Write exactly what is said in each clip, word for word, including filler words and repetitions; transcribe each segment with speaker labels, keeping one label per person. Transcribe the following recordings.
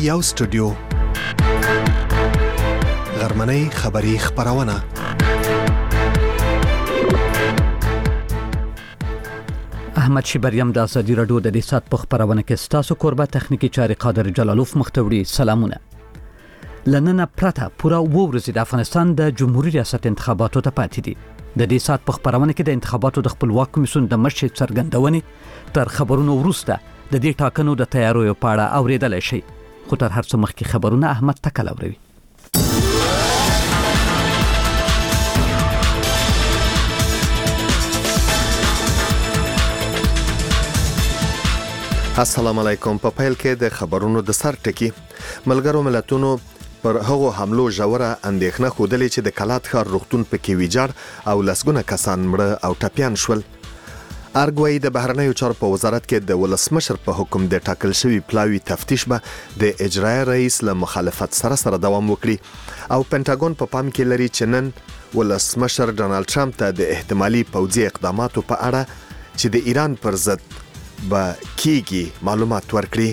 Speaker 1: یو سټوډیو غرمنۍ خبری خبرونه
Speaker 2: احمد شیبریم د ازادي راډیو د دې سات په خبرونه کې ستاسو قربه تخنیکی چاري قادر جلالوف مختوړي سلامونه. لننه پرته پورا وورزي د افغانستان د جمهوریت ریاست انتخاباتو ته پاتې دي. د دې سات په خبرونه کې د انتخاباتو د خپلواک کمیسیون د مشر څرګندونې تر خبرونو وروسته د دې ټاکنو د تیاریو په اړه اوریدل شي. خو تر هر څه مخکې خبرونه احمد تکل اوروي.
Speaker 3: السلام علیکم. په پیل کې د خبرونو د سر ټکی ملګرو ملتونو پر هغو حملو ژوره اندېښنه ښودلې چې د کلات ښار روغتون پکې ویجاړ او لسګونه کسان مړه او ټپیان شول. ارګوي د بهرنیو چارو په وزارت کې د ولسمشر په حکم د ټاکل شوی پلاوی تفتیش به د اجرایي رئیس له مخالفت سره سره دوام وکړي او پینټاګون په پام کې لري چې نن ولسمشر ډانلډ ټرمپ ته د احتمالي پوځي اقداماتو په اړه چې د ایران پر ضد به کیږي معلومات ورکړي.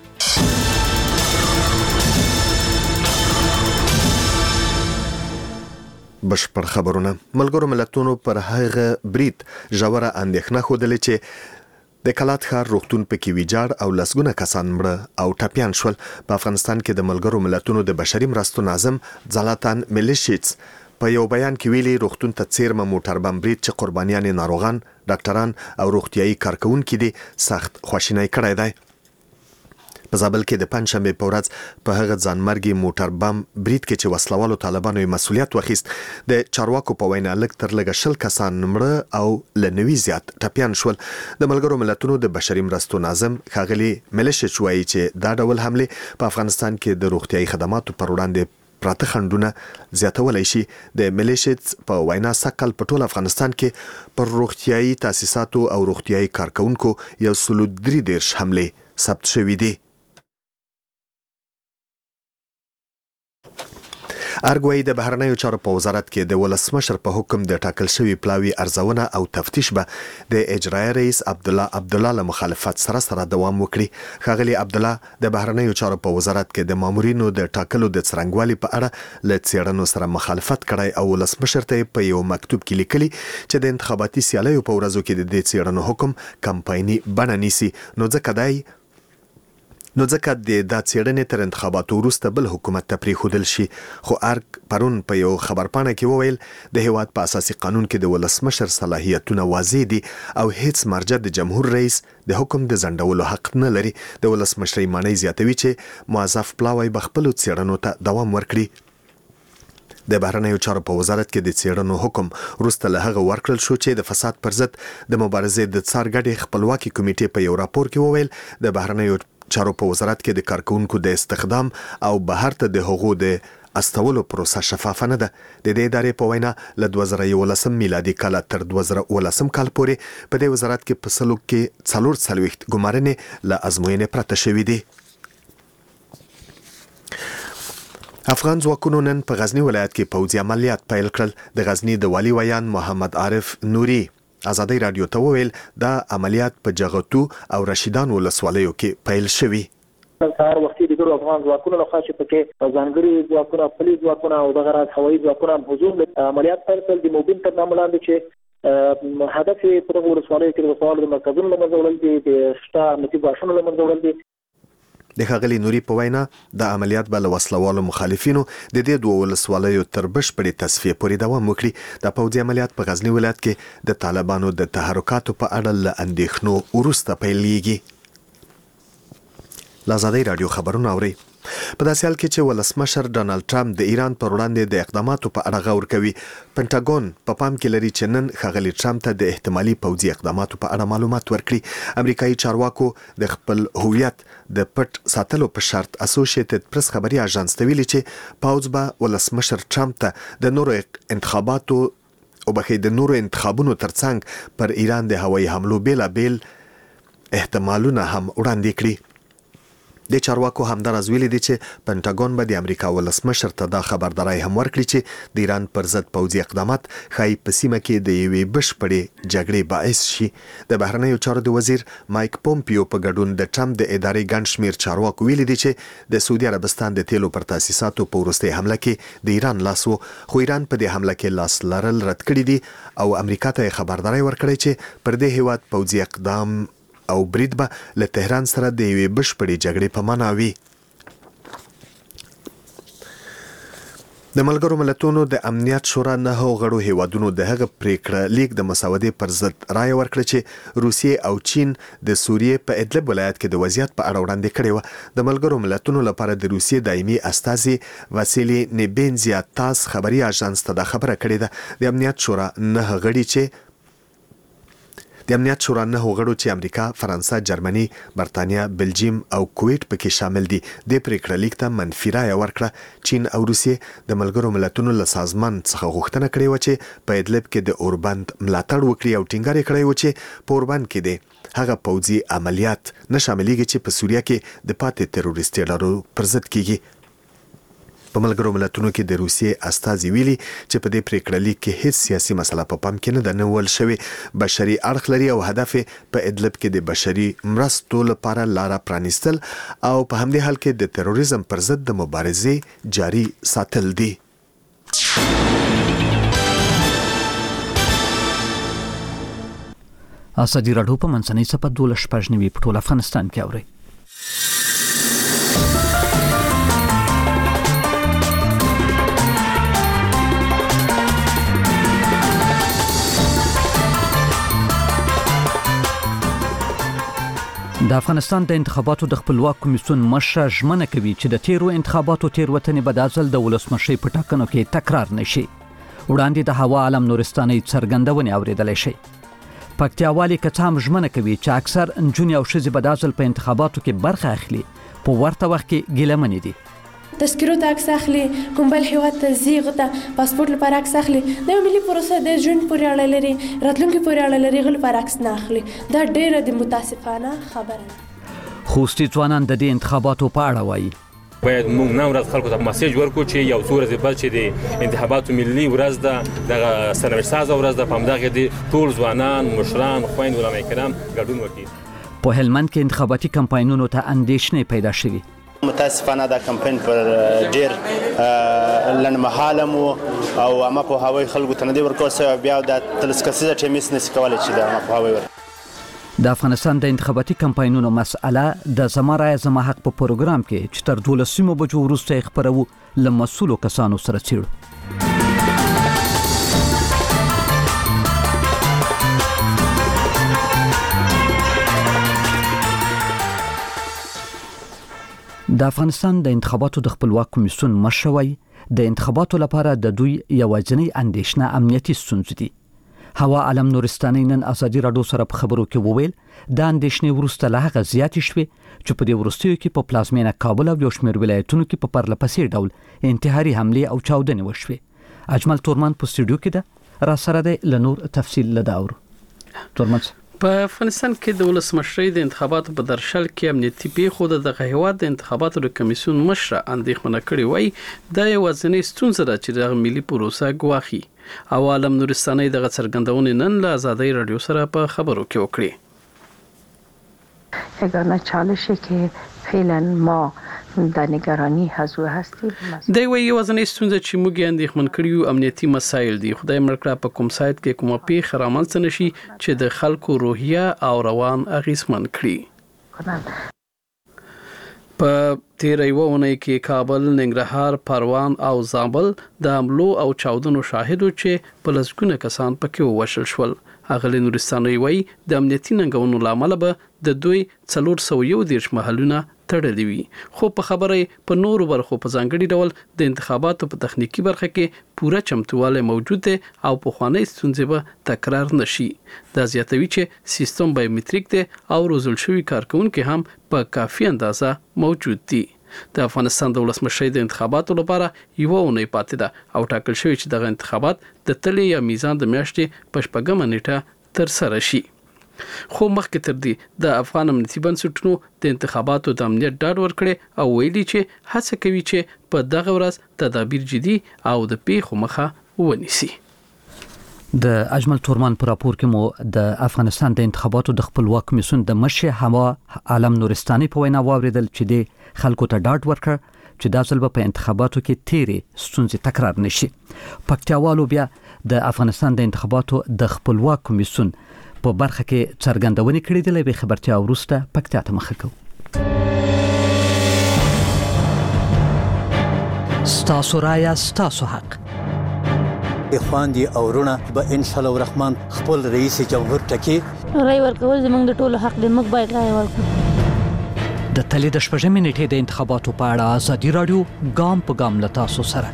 Speaker 3: بشپړ خبرونه ملګرو ملتونو پر هغه برید ژوره اندېښنه ښودلې چې د کلات ښار روغتون پکې ویجاړ او لسګونه کسان مړه او ټپیان شول. په افغانستان کې د ملګرو ملتونو د بشري مرستو ناظم زلاتان میلیشیټس په یو بیان کې ویلي روغتون ته څیرمه موټر بم برید چې قربانیان ناروغان، ډاکټران او روغتيایي کارکونکي دي سخت خواشینی کړی دی. په زابل کې د پنځشنبه په ورځ په هغه ځانمرګي موټر بم برید کې چې وسلوالو طالبانو مسؤلیت واخیست د چارواکو په وینا لږ تر لږه شل کسان مړه او لنوي زیات ټپیان شول. د ملګرو ملتونو د بشري مرستو ناظم ښاغلي میلیشیټس وایي چې دا ډول حمله په افغانستان کې د روغتيایي خدماتو پر وړاندې پراته خنډونه زیاتولای شي. د میلیشیټس په وینا سقل په ټول افغانستان کې پر روغتيایي تاسیساتو او روغتيایي کارکونکو یو سل درې دیرش حمله ثبت شوې دي. ارګوي د بهرنیو چارو په وزارت کې د ولسمشر په حکم د ټاکل شوی پلاوی ارزونه او تفتیش به د اجرایي رئیس عبد الله عبد الله له مخالفت سره سره دوام وکړي. ښاغلي عبد الله د بهرنیو چارو په وزارت کې د مامورینو د ټاکلو د څرنګوالي په اړه له څېړنو سره مخالفت کړی او ولسمشر ته په یو مکتوب کې لیکلي چې د انتخاباتي سیالیو په ورځو کې د دې څېړنو حکم کمپایني بڼه نیسي. نو ځکه دای نو ځکه د دا څېړنې تر انتخاباتو وروسته بل حکومت ته پرېښودل شي. خو ارګ پرون په یو خبرپاڼه کې وویل د هیواد په اساسي قانون کې د ولسمشر صلاحیتونه واضح دي او هیڅ مرجع د جمهور رئیس د حکم د ځنډولو حق نه لري. د ولسمشرۍ معنی زیاتوي چې موظف پلاوی به خپلو څېړنو ته دوام ورکړي. د بهرنیو چارو په وزارت کې د څېړنو حکم وروسته له هغه ورکړل شو چې د فساد پر ضد د مبارزې د څار ګډې خپلواکي کمیټې په یو راپور کې وویل د بهرنیو چارو په وزارت کې د کارکونکو د استخدام او بهر ته د حقوقو د استولو پروسه شفافه نه ده. د دې ادارې په وینا له دوه زره یولسم میلادي کال تر دوه زره اوولسم کال پورې په دې وزارت کې په سلو کې څلور څلوېښت ګمارنې له ازموینې پرته شوې دي. افغان ځواکونو نن په غزنی ولایت کې پوځي عملیات پیل کړل. د غزنی د والي ویان محمد عارف نوري ازادي رادیو ته وویل دا عملیات په جغتو او رشیدان ولسوالیو کې پیل شوی.
Speaker 4: سهار وختي د افغان ځواکونو لخوا چې پکې ځانګړي ځواکونه، پولیس ځواکونه او دغه راز هوایي ځواکونه حضور عملیات پیل کړل. د موبین تر نامه لاندې چې هدف یې پر ولسوالیو کې د وسوالو د مرکزونو له منځه وړل دي، د شته امنیتي ګواښونو له منځه وړل دي.
Speaker 3: د ښاغلي نوري په وینا د عملیات به له وسلوالو مخالفینو د دې دوه ولسوالیو تر بشپړې تصفیې پورې دوام وکړي. د پوځي عملیات په غزنی ولایت کې د طالبانو د تحرکاتو په اړه له اندېښنو وروسته پیلېږي. لازادي رادیو خبرونه اوري. په داسې حال کې چې ولسمشر ډانلډ ټرمپ د ایران پر وړاندې د اقداماتو په اړه غور کوي، پینټاګون په پام کې لري چې نن ښاغلي ټرمپ ته د احتمالي پوځي اقداماتو په اړه معلومات ورکړي. امریکایي چارواکو د خپل هویت د پټ ساتلو په شرط اسوسییټډ پریس خبري اژانس ته ویلي چې پوځ به ولسمشر ټرمپ ته د نورو انتخاباتو او بخې د نورو انتخابونو ترڅنګ پر ایران د هوایي حملو بیلابیل احتمالونه هم وړاندې کړي. د چارواکو همدارس ویلي دي چې پنټاګون به د امریکا ولسمشر ته دا خبرداري هم ورکړي چې د ایران پر ضد پوځي اقدامات ښایي په سیمه کې د یوې بشپړې جګړې باعث شي. د بهرنیو چارو د وزیر مایک پومپیو په ګډون د ټرمپ د ادارې ګڼ شمېر چارواکو ویلي دي چې د سعودي عربستان د تیلو پر تاسیساتو په وروستۍ حمله کې د ایران لاس و، خو ایران په دې حمله کې لاس لرل رد کړي دي او امریکا ته خبرداري ورکړي چې پر دې هیواد پوځي اقدام او برید به له تهران سره د یوې بشپړې جګړې په معنا وي. د ملګرو ملتونو د امنیت شورا نه غړو هیوادونو د هغه پریکړه لیک د مسودې پر ضد رائے ورکړه چې روسیې او چین د سوریې په ادلب ولایت کې د وضعیت په اړه وړاندې کړې و. د ملګرو ملتونو لپاره د روسیې دایمي استازي واسیلی نیبنزیا تاس خبري اژانس ته دا خبره کړې ده. د امنیت شورا نه غړي چې د امنیت شورا نه غړو چې امریکا، فرانسه، جرمني، برتانیا، بلجیم او کویت پکې شامل دي د پریکړه لیک ته منفي رائے ورکړه. چین او روسیې د ملګرو ملتونو له سازمان څخه غوښتنه کړې و چې په ادلب کې د اوربند ملاتړ وکړي او ټینګار یې کړی و چې په اوربند کې د هغه پوځي عملیات نه شاملېږي چې په سوریه کې د پاتې تروریستي ډلو پر ضد کیږي. په ملګرو ملتونو کې د روسیې استازي ویلي چې په دې پریکړه لیک کې هیڅ سیاسي مسله په پام کې نه ده نیول شوې، بشري اړخ لري او هدف په ادلب کې د بشري مرستو لپاره لاره پرانیستل او په همدې حال کې د تروریزم پر ضد د مبارزې جاري ساتل دي.
Speaker 2: ازادي راډیو په منځنۍ صفحه دولس شپږ نوي په ټول افغانستان کې اوري. د افغانستان د انتخاباتو د خپلواک کمیسیون مشر ژمنه کوي چې د تیرو انتخاباتو تیروتنې به د ځل د ولسمشي په ټاکنو کې تکرار نشي. وړاندې د هوا عالم نورستاني څرګندونې اوریدلای شي. پکتیاوالي کڅام ژمنه کوي چې اکثر نجونې او ښځې به د ځل په انتخاباتو کې برخه اخلي. په ورته وخت کې ګیلمنې دي.
Speaker 5: تذکرو ته عکس اخلي، کوم بل هیواد ته ځي هغه ته پاسپورت لپاره عکس اخلي. دا ملي پروسه د ژوند پورې اړه لري، راتلونکي پورې اړه لري، غل لپاره عکس نه اخلي. دا ډېره د متاسفانه خبره ده.
Speaker 2: خوستي ځوانان د دې انتخاباتو په اړه وایي.
Speaker 6: باید موږ نن ورځ خلکو ته میسج ورکړو چې یو څو ورځې بعد چې د انتخاباتو ملي ورځ ده، دغه سرمشتازه ورځ ده، په همدغه د ټول ځوانان، مشران، خویند، علما کرام ګډون وکړي.
Speaker 2: په هلمند کې انتخاباتي کمپاینونو ته اندېښنې پیدا شوې.
Speaker 7: متاسفانه دا کمپاین پر ډیر لنډمهاله مو او اما په هوای خلکو ته نه دی ورکول شوی، بیا د تلسکسیزه ټیمیس نشي کولای چې د اما په هوای ور
Speaker 2: د افغانستان د انتخاباتي کمپاینونو مسأله د زما رای زما حق په پروګرام کې چې تر دولسمو بجو وروسته خبرو له مسؤلو کسانو سره څیړو. د افغانستان د انتخاباتو د خپلواک کمیسیون مشر وایي د انتخاباتو لپاره د دوی یوازینی اندېښنه امنیتي ستونزې دي. هوا عالم نورستاني نن ازادي راډیو سره په خبرو کې وویل د اندېښنې وروسته له هغه زیاتې شوې چې په دې وروستیو کې په پلازمینه کابل او یو شمېر ولایتونو کې په پرله پسې ډول انتحاري حملې او چاودنې وشوې. اجمل تورمان په سټوډیو کې ده، را سره دی لنور تفصیل لداور. تورمان
Speaker 8: په افغانستان کې د ولسمشرۍ د انتخاباتو په درشل کې امنیتي پیښو د دغه هیواد د انتخاباتو د کمیسیون مشر اندېښنه کړې وای د یوازینی ستونزه ده چې د ملي پروسه ګواخي. او عالم نورستاني دغه څرګندونې نن له ازادي رادیو سره په خبرو کې وکړي.
Speaker 9: یگانه چالشی که فعلا ما در نگرانی حضور هستیم
Speaker 8: دی وی یوازینی ستونزه چې موږ یې اندېښمن کړیو امنیتي مسایل دي. خدای مړ کړه په کوم سایت کې کومه پیښه رامنځته نشي چې د خلکو روحیه او روان اغیزمن کړي. په تیر یو اونۍ کې کابل، ننګرهار، پروان او زابل د حملو او چاودنو شاهدو چې په لسګونه کسان پکې ووژل شول. اغلی نورستاني وایي د امنیتي ننګونو لامل به د دوی څلور سوه یو دېرش محلونه تړلي وي. خو په خبره په نورو برخو په ځانګړي ډول د انتخاباتو په تخنیکی برخه کې پوره چمتوالی موجود دی او پخوانۍ ستونزې به تکرار نشي. دا زیاتوي چې سیستم بایومتریک دی او روزل شوي کارکونکي هم په کافي اندازه موجود دي. د افغانستان د ولسمشرۍ د انتخاباتو لپاره یو اونۍ پاتې ده او ټاکل شوی چې دغه انتخابات د تلې یا میزان د میاشتې په شپږمه نیټه تر سره شي. خو مخکې تر دې د افغان امنیتي بنسټونو د انتخاباتو د امنیت ډاډ ورکړي او ویلي چې هڅه کوي چې په دغه ورځ تدابیر جدي او د پیښو مخه ونیسي.
Speaker 2: د اجمل تورمان پر راپور کې مو د افغانستان د انتخاباتو د خپلواک کمیسیون د مشر هوا عالم نورستاني په وینا واوریدل چې د خلکو ته ډاډ ورکړ چې دا ځل په انتخاباتو کې تیرې ستونزې تکرار نشي. پکتیاوالو بیا د افغانستان د انتخاباتو د خپلواک کمیسیون په برخه کې څرګندونې کړې دي. لوي خبرتیا وروسته پکتیا ته مخه کوو. ستاسو رایا ستاسو حق.
Speaker 10: اخواندي او رونه به ان شاء الله الرحمن خپل رئیس جمهور ټکی
Speaker 11: رای ورکول زموږ د ټولو حق دی. موږ باید رای ورکړو.
Speaker 2: د تلې د شپږمې نیټې د انتخاباتو په اړه ازادي رادیو ګام په ګام له تاسو سره.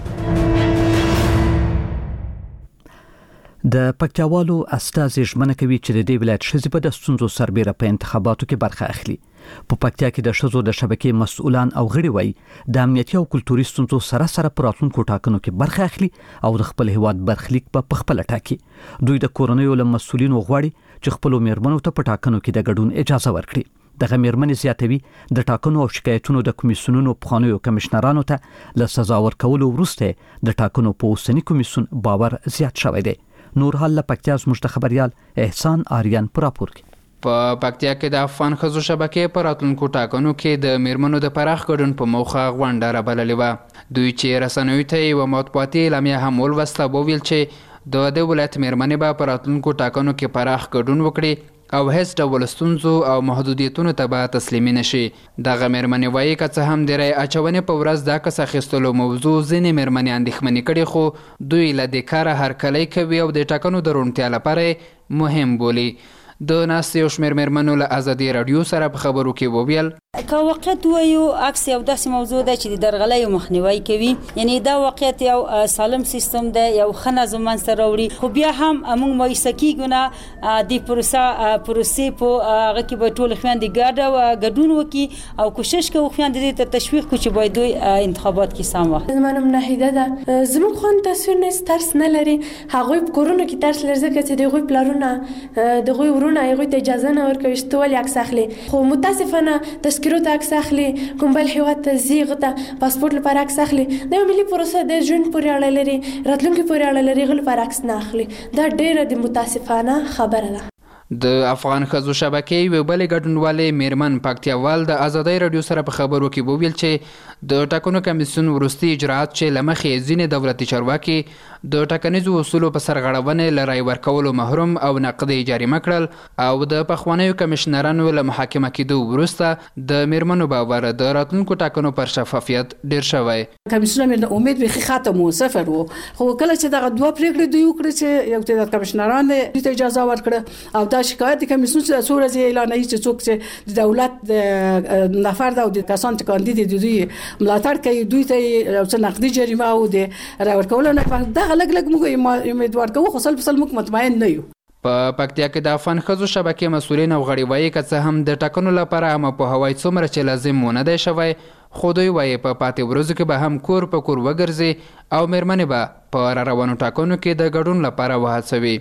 Speaker 2: د پکتیاوالو استازي ژمنه کوي چې د دې ولایت ښځې به د ستونزو سربېره په انتخاباتو کې برخه اخلي. په پکتیا کې د ښځو د شبکې مسؤلان او غړي وایي د امنیتي او کلتوري ستونزو سره سره په راتلونکو ټاکنو کې برخه اخلي او د خپل هیواد برخلیک په خپل ټاکي. دوی د کورنیو له مسؤلینو غواړي چې خپل میرمنو ته په ټاکنو کې د ګډون اجازه ورکړي. دغه میرمنې زیاتوي د ټاکنو او شکایتونو د کمیسیونونو پخوانیو کمشنرانو ته له سزا ورکولو وروسته د ټاکنو په اوسنی کمیسیون باور زیات شوی دی. نور حال له پکتیا زموږ د خبريال احسان آریان پر راپور کې.
Speaker 12: په پکتیا کې د افغان ښځو شبکې په راتلونکو ټاکنو کې د میرمنو د پراخ ګډون په موخه غونډه رابللې وه. دوی چې رسنیو ته یوه مطبوعاتي اعلامیه هم ولوسته وویل چې د دې ولایت میرمنې به په راتلونکو ټاکنو کې پراخ ګډون وکړي او هیڅ ډول ستونزو او محدودیتونو ته به تسلیمي نشي. دغه میرمنې وایي که څه هم د رای اچونې په ورځ دا کس اخیستلو موضوع ځینې میرمنې اندېښمنې کړي، خو دوی له دې کاره هرکلی کوي او د ټاکنو د روڼتیا لپاره مهم بولي. د ناستې یو شمېر میرمنو له ازادي راډیو سره په خبرو کې وویل
Speaker 13: که واقعیت وایو عکس یو داسې موضوع ده چې د درغلیو مخنیوی کوي، یعنی دا واقعیت یو سالم سیستم ده، یو ښه نظم منځته راوړي، خو بیا هم موږ مایوسه کیږو نه د پروسه پروسې په هغه کې به ټول خویندې ګډه ګډون وکړي او کوشش کوو خویندې دې ته تشویق کړو چې باید دوی انتخابات کې سم واخلي.
Speaker 5: زما نوم ناهیده ده. زموږ خویندې تصویر نه ترس نه لري، هغوی په کورونو کې ترس لري ځکه چې د هغوی پلرونه د هغوی ورونه هغوی ته اجازه نه ورکوي چې ته ولې عکس اخلي، خو متاسفانه تذکرو ته عکس اخلي، کوم بل هیواد ته ځي هغه ته پاسپورټ لپاره عکس اخلي. دا یو ملي پروسه د ژوند پورې اړه لري، راتلونکي پورې اړه لري، هغه لپاره عکس نه اخلي. دا ډېره د متاسفانه خبره ده.
Speaker 12: د افغان ښځو شبکې یوې بلې ګډونوالې میرمن پکتیاوال د ازادۍ راډیو سره په خبرو کې وویل چې د ټاکنو کمیسیون وروستي اجراات چې له مخې ځینې دولتي چارواکي د ټاکنیزو اصولو په سرغړونې له رای ورکولو محروم او نقدي جریمه کړل او د پخوانیو کمشنرانو له محاکمه کېدو وروسته د میرمنو باور د راتلونکو ټاکنو پر شفافیت ډېر شوی.
Speaker 14: کمیسیون مې د امید بیخي ختم و، صفر و، خو کله چې دغه دوه پرېکړې دوی وکړې چې یو تعداد کمشنران دوی ته اجازه ورکړه او دا شکایت کمیسیون چې څو ورځې اعلانوي چې څوک چې د دولت د نفر دا او د کسان چې کاندید دي دوی ملاتړ کوي دوی ته یو څه نقدي جریمه او د رای ورکولو نه دغه لږ لږ موږ امیدوار کوو، خو سل په سل موږ مطمئن نه یو.
Speaker 12: په پکتیا کې د افغان ښځو شبکې مسؤلین او غړي وایي که څه هم د ټاکنو لپاره عامه پوهاوی څومره چې لازم ونه دی شوی، خو دوی وایي په پاتې ورځو کې به هم کور په کور وګرځي او میرمنې به په را روانو ټاکنو کې د ګډون لپاره وهڅوي.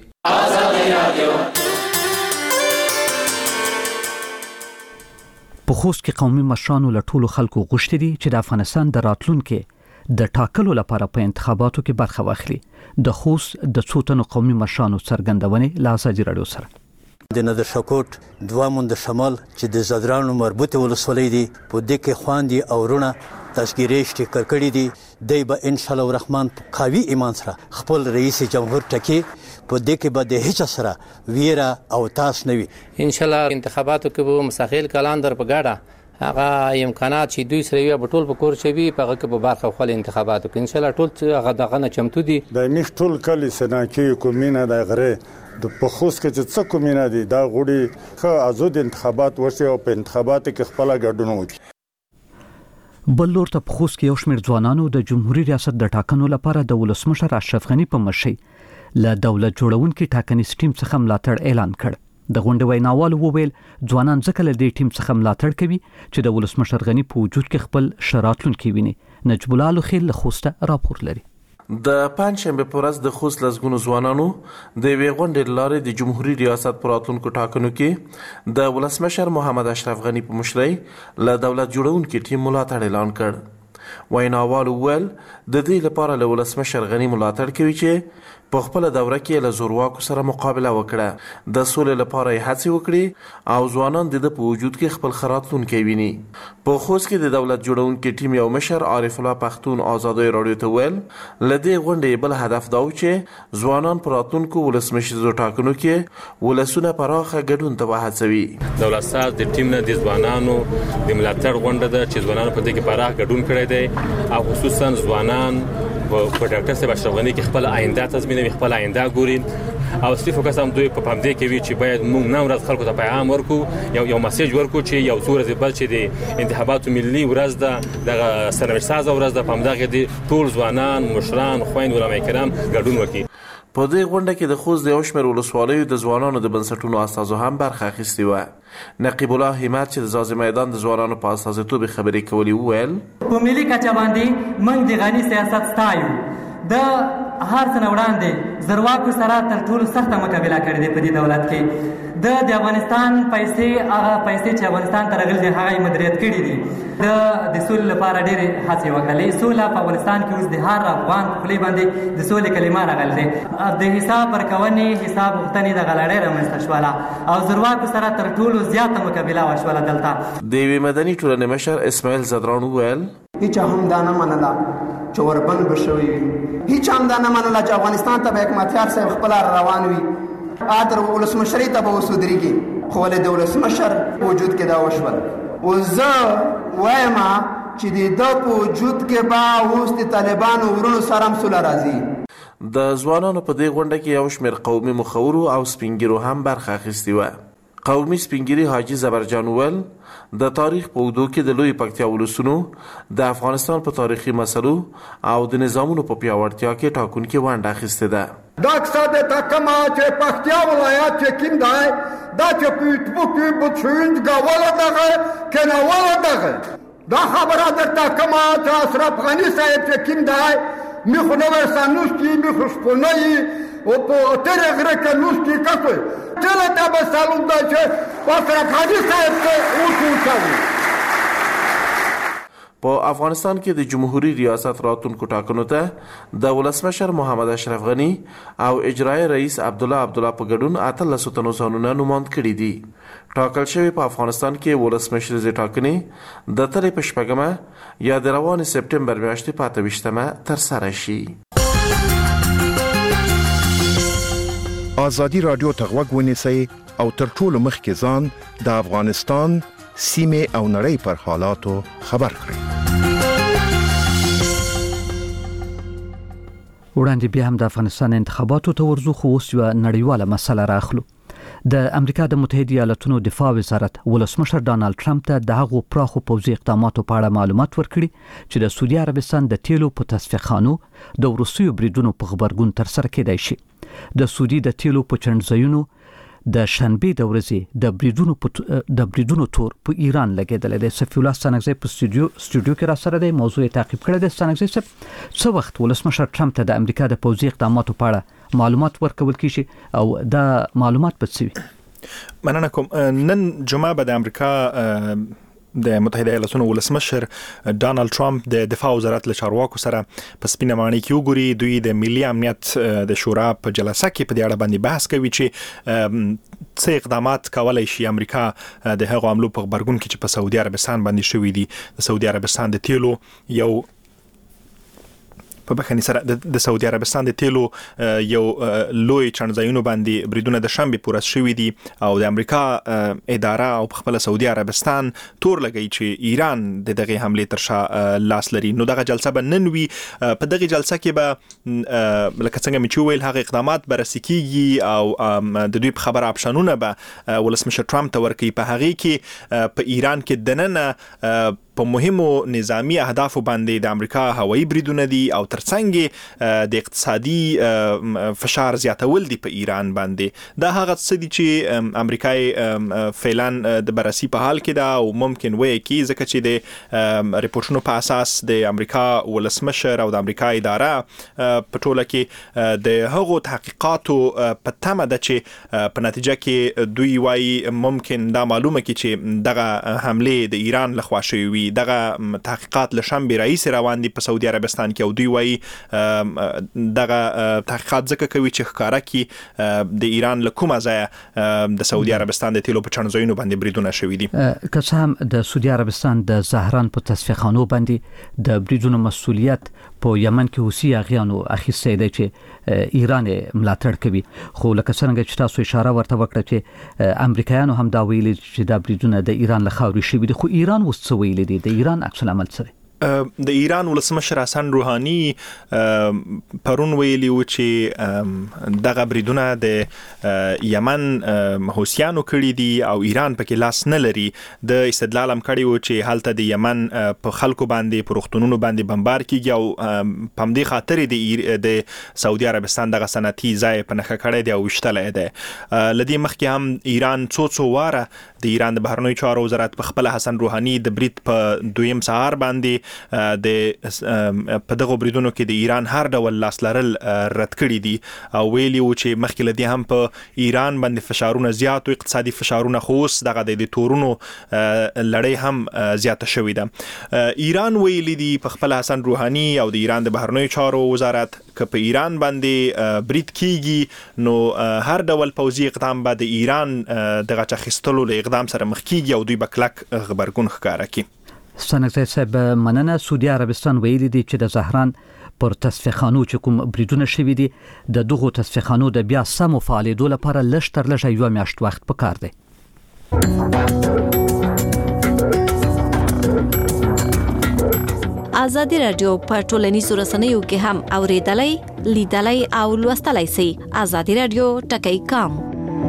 Speaker 2: په خوست کې قومي مشرانو له ټولو خلکو غوښتي دي چې د افغانستان د راتلونکي د ټاکلو لپاره په انتخاباتو کې برخه واخلي. د خوست د څو تنو قومي مشرانو څرګندونې له ازادي راډیو سره.
Speaker 10: د نادر شکوت دوه مون د شمال چې د زادرانو مربوطه ولسوالۍ دي په دې کې خواندي او رونه تشکیریش ټیکر کړی دي، دی به ان شاء الله الرحمن قوي ایمان سره خپل رئیس جمهور ټکی په دې کې به د هیڅ سره ویره او تاس نه وي. ان شاء الله
Speaker 15: انتخاباتو کې به مستقل کلاندر په ګاډه هغه امکانات چې دوی سره یو ټول په کور شوي په هغه کې به برخه خپل انتخاباتو کې ان شاء الله ټول هغه دغه نه چمتو دي.
Speaker 16: د میخ ټول کلی سناکي کومینه د غره د پخوس کې چې څه کومینه دي دا غوړي خو ازود انتخابات وشي او په انتخاباتو کې خپل ګډون وکړي.
Speaker 2: بل لور ته پخوس کې یو شمېر ځوانانو د جمهوریت ریاست د ټاکنو لپاره د ولسمشر اشرف غنی په مشرۍ له دولت جوړونکي ټاکنیز ټیم څخه ملاتړ اعلان کړ. د غونډې ویناوال وویل ځوانان ځکه له دې ټیم څخه ملاتړ کوي چې د ولسمشر غنی په وجود کې خپل شراتلونکي ویني. نجیب الله لوخیل له خوسته راپور لري.
Speaker 17: د پنځشنبه په ورځ د خوست لسګونو ځوانانو د یوې غونډې له لارې د جمهوریت ریاست په راتلونکو ټاکنو کې د ولسمشر محمد اشرف غني په مشرۍ له دولت جوړونکي ټیم ملاتړ اعلان کړ. ویناوال وویل د دې لپاره له ولسمشر غني ملاتړ کوي چې په خپله دوره کې له زورواکو سره مقابله وکړه، د سولې لپاره یې هڅې وکړي او ځوانان د ده په وجود کې خپل ښه راتلونکی ویني. په خوست کې د دولت جوړونکي ټیم یو مشر عارف الله پښتون ازادۍ راډیو ته ویل له دې غونډې بل هدف دا و چې ځوانان په راتلونکو ولسمشریزو ټاکنو کې ولسونه پراخه ګډون ته وهڅوي.
Speaker 6: دولت ساز د ټیم نه د ځوانانو د ملاتړ غونډه ده چې ځوانانو په دې کې پراخ ګډون کړی دی او خصوصا ځوانان په ډاکټر صاحب اشرف غني کې خپل آینده تضمینوي، خپل آینده ګوري او اصلي فوکس هم دوی په پام دې کوي چې باید موږ نن ورځ خلکو ته پیغام ورکو، یو یو میسج ورکو چې یو څو ورځې بعد چې د انتخاباتو ملي ورځ ده، دغه سرنوشتسازه ورځ ده، په همدغه د ټول ځوانان، مشران، خویندو، علما کرام ګډون وکړي.
Speaker 17: په دې غونډه کې د خوست د یو شمېر ولسوالیو د ځوانانو د بنسټونو استازو هم برخه اخیستې وه. نقیب الله همت چې د ځاځي میدان د ځوانانو په استازیتوب خبرې کولې وویل
Speaker 18: په ملي کچه باندې موږ د غني سیاست ستایو. د هر څه نه وړاندې زورواکو سره تر ټولو سخته مقابله کړې ده په دې دولت کې. د د افغانستان پیسې هغه پیسې چې افغانستان ته راغلي دي هغه یې مدیریت کړي دي. د د سولې لپاره ډېرې هڅې وکړلې. سوله په افغانستان کې اوس د هر افغان په خولې باندې د سولې کلمه راغلې ده. د حساب ورکونې حساب غوښتنې دغه لړۍ رامنځته شوله او زورواکو سره تر ټولو زیاته مقابله وشوله. دلته
Speaker 17: د یوې مدني ټولنې مشر اسماعیل زدران وویل
Speaker 19: هیچ هم دا نه منله چې وربند به شوی وي، هیچ هم دا نه منله چې افغانستان ته به حکمتیار صاحب خپله روان وي، ادر ولسمشرۍ ته به اوس ودرېږي. خو ولې د ولسمشر وجود کې دا وشول. او زه وایم چې د ده په وجود کې به اوس د طالبانو ورونو سره هم سوله راځي.
Speaker 17: د ځوانانو په دې غونډه کې یو شمېر قومي مخورو او سپینګیرو هم برخه اخیستې وه. قومي سپینګیري حاجي زبرجان وویل د تاریخ په اوږدو کې د لوی پکتیا ولسونو د افغانستان په تاریخي مسلو او د نظامونو په پیاوړتیا کې ټاکونکې ونډه اخیستې ده.
Speaker 20: دا کیسه د تکمه چې پکتیا ولایت چې کوم دی دا چې په فیسبوک کې بچوند غواړه دغه کناوله دغه دا خبره درته کومه چې اشرف غني صاحب چې کوم دی میخو نو ورسانوسکی میخو شپونی او په تر غره کې نوسکی کته چله تا به سالون دا چې اشرف غني صاحب ته وڅوڅوي.
Speaker 17: په افغانستان کې د جمهوریت ریاست راتلونکو ټاکنو ته د ولسمشر محمد اشرف غني او اجرایي رئیس عبدالله عبدالله په ګډون اتلسو تنو ځانونه نوماند کړي دي. ټاکل شوی په افغانستان کې ولسمشریزې ټاکنې د ترې په شپږمه یا د روانې سپټمبر میاشتې په اته ویشتمه ترسره شي.
Speaker 21: ازادي راډیو ته غوږ ونیسئ او تر ټولو مخکې ځان د افغانستان سیمې او نړۍ پر حالاتو خبر کړئ.
Speaker 2: وړاندې بیا هم د افغانستان انتخاباتو ته ورځو، خو اوس یوه نړیواله مسله راخلو. د امریکا د متحده ایالاتونو دفاع وزارت ولسمشر ډانلډ ټرمپ ته د هغو پراخو پوځي اقداماتو په اړه معلومات ورکړي چې د سعودي عربستان د تیلو په تصفیه د وروستیو بریدونو په غبرګون ترسره کېدای شي. د سعودي د تیلو په چندځایونو د شنبې د ورځې د بریدونو د بریدونو تور په ایران لګېدلی دی. صفي الله ستانکزی په سټوډیو سټوډیو کې را سره دی، موضوع یې تعقیب کړی دی. ستانکزی صاحب، څه وخت ولسمشر ټرمپ ته د امریکا د پوځي اقداماتو په اړه معلومات ورکول کیږي او دا معلومات به څه وي؟
Speaker 22: مننه کوم. نن جمعه به د امریکا د متحده ایالاتونو ولسمشر ډانلډ ټرمپ د دفاع وزارت له چارواکو سره په سپینه ماڼۍ کې وګوري. دوی د ملي امنیت د شورا په جلسه کې په دې اړه باندې بحث کوي چې څه اقدامات کولای شي امریکا د هغو حملو په غبرګون کې چې په سعودي عربستان باندې شوي دي. د سعودي عربستان د تیلو یو په بخښنې سره د سعودي عربستان د تیلو یو لوی چندځایونو باندې بریدونه د شنبې پورس شوي دي او د امریکا اداره او په خپل سعودي عربستان تور لګي چې ایران د دغه حملې تر شا لاس لري. نو دغه جلسه به نن وي. په دغه جلسه کې به لکه څنګه مې چې ویل هغه اقدامات بررسي کیږي او د دوی په خبره اپشنونه به ولسمشر ټرمپ ته ورکوي. په هغه کې په ایران کې دننه په مهمو نظامی اهدافو باندې د امریکا هوایي بریدونه دي او ترڅنګ د اقتصادي فشار زیاتول دي په ایران باندې. دا هغه څه دي چې امریکای فعلا د بررسي په حال کې ده او ممکن وایي کې ځکه چې د ریپورتونو په اساس د امریکا ولسمشر او د امریکا اداره په ټوله کې د هغو تحقیقاتو په تمه ده چې په نتیجه کې دوی وایي ممکن دا معلومه کی چې دغه حمله د ایران لخوا شوی وي. دغه تحقیقات له شنبه رئیس روان دي په سعودي عربستان کې او دوی وایي دغه تحقیقات ځکه کوي چې ښکارا کی د ایران له کومه ځای د سعودي عربستان د تیلو په چنځوینو باندې بریدونه شوی دي.
Speaker 2: که څه هم د سعودي عربستان د زهران په تصفیه باندې د بریدونو مسؤلیت په یمن کې حوثي اغیانو اخیستی دی چې ایران ملاتړ کوي، خو لکه څنګه چې تاسو اشاره ورته وکړه چې امریکایانو هم دا ویلي چې دا بریدونه د ایران له خاورې شوي دي، خو ایران اوس څه ویلي دي؟ د ایران عکس العمل څه دی؟
Speaker 22: د ایران ولسمشر حسن روحاني پرون ویلي و چې دغه بریدونه د یمن حوثیانو کړي دي او ایران پکې لاس نه لري. د استدلال هم کړی و چې هلته د یمن په خلکو باندې په روغتونونو باندې بمبار کیږي او په همدې خاطر د سعودي عربستان دغه صنعتي ځای په نښه کړی دی او وشتلی دی. لدې مخکې هم ایران څو څو واره د ایران د بهرنیو چارو وزارت په خپل حسن روحاني د برید په دویم سهار باندې د په دغه بریدونو کې د ایران هر ډول لاس لرل رد کړي دي او ویلي و چې مخکې له دې هم په ایران باندې فشارونه زیات او اقتصادي فشارونه خو اوس دغه د تورونو لړۍ هم زیاته شوې ده. ایران ویلي دي په خپل حسن روحاني او د ایران د بهرنیو چارو وزارت که په ایران باندې برید کیږي نو هر ډول پوځي اقدام به د ایران دغه چخستلو له اقدام سره مخ کیږي او دوی به کلک غبرګون ښکاره کوي.
Speaker 2: سنګزی صاحب مننه. سعودي عربستان ویلي دي چې د زهران پر تصفیهخانو چې کوم بریدونه شوي دي د دغو تصفیهخانو د بیا سمو فعالېدو لپاره لږ تر لږه یوه میاشت وخت پکار دی.
Speaker 1: ازادي رادیو په ټولنیزو رسنیو کې هم اوریدلای، لیدلای او لوستلای شئ. ازادي رادیو ټکی کام.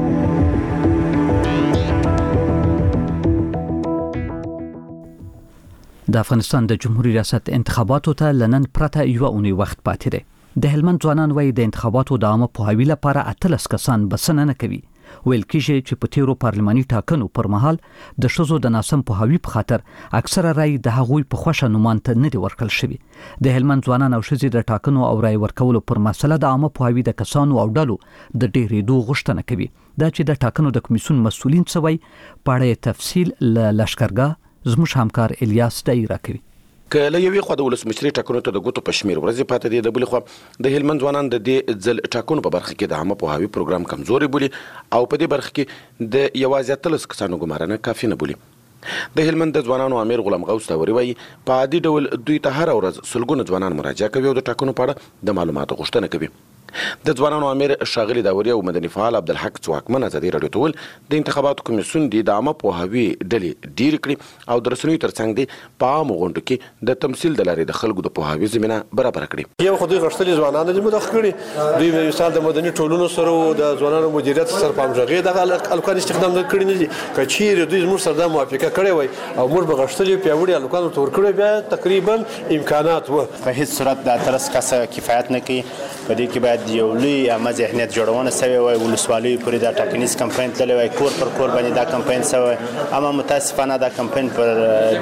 Speaker 2: د افغانستان د جمهوریت ریاست انتخاباتو ته لنن پرته یو اونۍ وخت پاتې دی. د هلمند ځوانان وایي د انتخاباتو د عامه پوهاوي لپاره اتلس کسان بسنه نه کوي. ویل کېږي چې په تیرو پارلماني ټاکنو پر مهال د ښځو د ناسم پوهاوي په خاطر اکثره رای د هغوی په خوښه نومان ته نه دي ورکړل شوي. د هلمند ځوانان او ښځې د ټاکنو او رای ورکولو پر مسله د عامه پوهاوي د کسانو او ډلو د ډېرېدو غوښتنه کوي. دا چې د ټاکنو د کمیسیون مسؤلین څه وایي په اړه تفصیل له لښکرګاه زموږ همکار الیاس دایره کوي.
Speaker 4: که له یوې خوا د ولسمشري ټاکنو ته د ګوتو په شمېر ورځې پاتې دي، د بلې خوا د هلمند ځوانان د دې ځل ټاکنو په برخه کې د عامه پوهاوي پروګرام کمزوري بولي او په دې برخه کې د یوازې اتلس کسانو ګمارنه کافي نه بولي. د هلمند د ځوانانو امیر غلام غوث داوري وایي په عادي ډول دوی ته هر ورځ سلګونه ځوانان مراجعه کوي او د ټاکنو په اړه د معلوماتو غوښتنه کوي. د ځوانانو امیر ښاغلي داوري او مدني فعال عبدالحق ځواکمن ازادي راډیو ته ویل د انتخاباتو کمیسیون د عامه پوهاوي ډلې ډېرې کړي او د رسنیو ترڅنګ دي په عامو غونډو کې د تمثیل د لارې د خلکو د پوهاوي زمینه برابره کړي.
Speaker 23: یو خو دوی غښتلي ځوانان دي مداخله کړي، دوی مثال د مدني ټولنو سره او د ځوانانو مدیریت سره په همغږۍ دغه الکان استخدام کړي نه دي. که چیرې دوی زموږ سره د موافقه کړې وای او موږ به غښتلي پیاوړي الکانو ته ورکړی بیا تقریبا امکانات و.
Speaker 7: په هیڅ صورت د اتلس کسه کفایت نه کوي. په دې کې باید یو لوی عامه ذهنیت جوړونه سوی وای، ولسوالۍ پورې دا ټاکنیز کمپاین تللی وای، کور پر کور باندې دا کمپاین سوی. اما متاسفانه دا کمپاین پر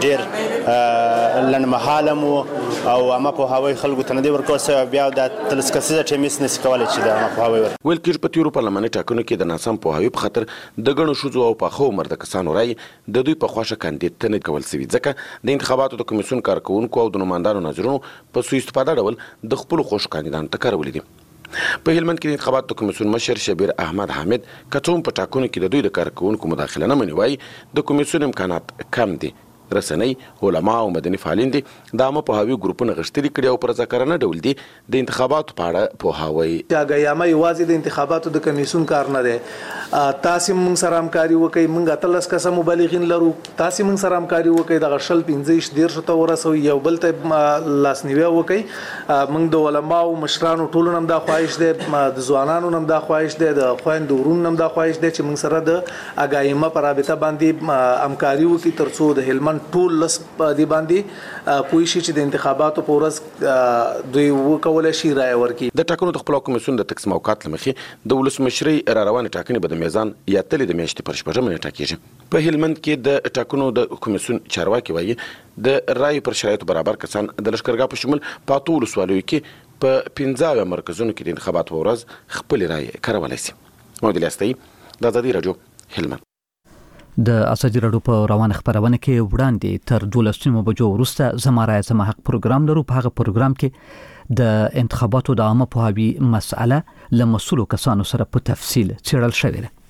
Speaker 7: ډېر لنډمهاله مو او عامه پوهاوی خلکو ته نه دی ورکول سوی. بیا د اتلس کسیزه ټیم هېڅ نشي کولی چې د عامه پوهاوی ورکړي.
Speaker 4: ویل کېږي په تېرو پارلماني ټاکنو کې د ناسم پوهاوي په خاطر د ګڼو ښځو او پاخه عمر د کسانو رایې د دوی په خوښه کاندید ته نه کول سوي، ځکه د انتخاباتو د کمیسیون کارکوونکو او د نمایندانو ناظرینو په سوء استفاده ډول د خپلو خوښو کاندیدانو ته کارولي دي. په هلمند کې د انتخاباتو کمیسیون مشر شبیر احمد حامد که څه هم په ټاکنو کې د دوی د کارکوونکو مداخله نه مني، وایي د کمیسیون امکانات کم دي. رسنۍ، علما او مدني فعالین دي د عامه پوهاوي ګروپونه غښتلي کړي او پر ذکرانه ډول دي د انتخاباتو په اړه پوهاوی.
Speaker 23: هغه یوازې د انتخاباتو د کمیسیون کار نه دی. تاسو موږ سره همکاري وکړئ، موږ اتلس کسه مبلغین لرو، تاسو موږ سره همکاري وکړئ، د غشل پنځه ډیر ته ورسوي، یو بل ته لاسنیوي وکړئ. موږ د علما او مشرانو ټولو نم دا خواهش دی، د ځوانانو نم دا خواهش دی، د خويندو ورونو نم دا خواهش دی چې موږ سره د اګایمه پر رابطه باندې همکاري وکړي ترڅو د هلمند افغانستان ټول لس دی باندې پوي شي چې د انتخاباتو په ورځ دوی وکول شي رائے ورکړي.
Speaker 4: د ټاکنو د خپل کمیسیون د تقسیم اوقات لمخې د ولسمشري را روانه ټاکنې به د میزان یا تلې د میاشتې پر شپږمه نیټه کېږي. په هلمند کې د ټاکنو د کمیسیون چارواکي وایي د رائے پر شرایطو برابر کسان د لشکرګاه په شمول په اتو ولسوالیو کې په پنځه مرکزونو کې د انتخاباتو په ورځ خپل رائے کارولی شي. محمد الیاستي، د ازادي رادیو، هلمند.
Speaker 2: د ازادي رادیو په روانه خبرونه کې وړاندې تر دولس بجو وروسته زما رایه زما حق پروګرام لرو. په هغه پروګرام کې د انتخاباتو د عامه پوهاوي مسأله له مسؤلو کسانو سره په تفصیل څېړل شوې ده.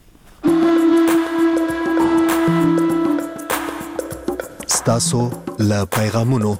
Speaker 3: ستاسو له پیغامونو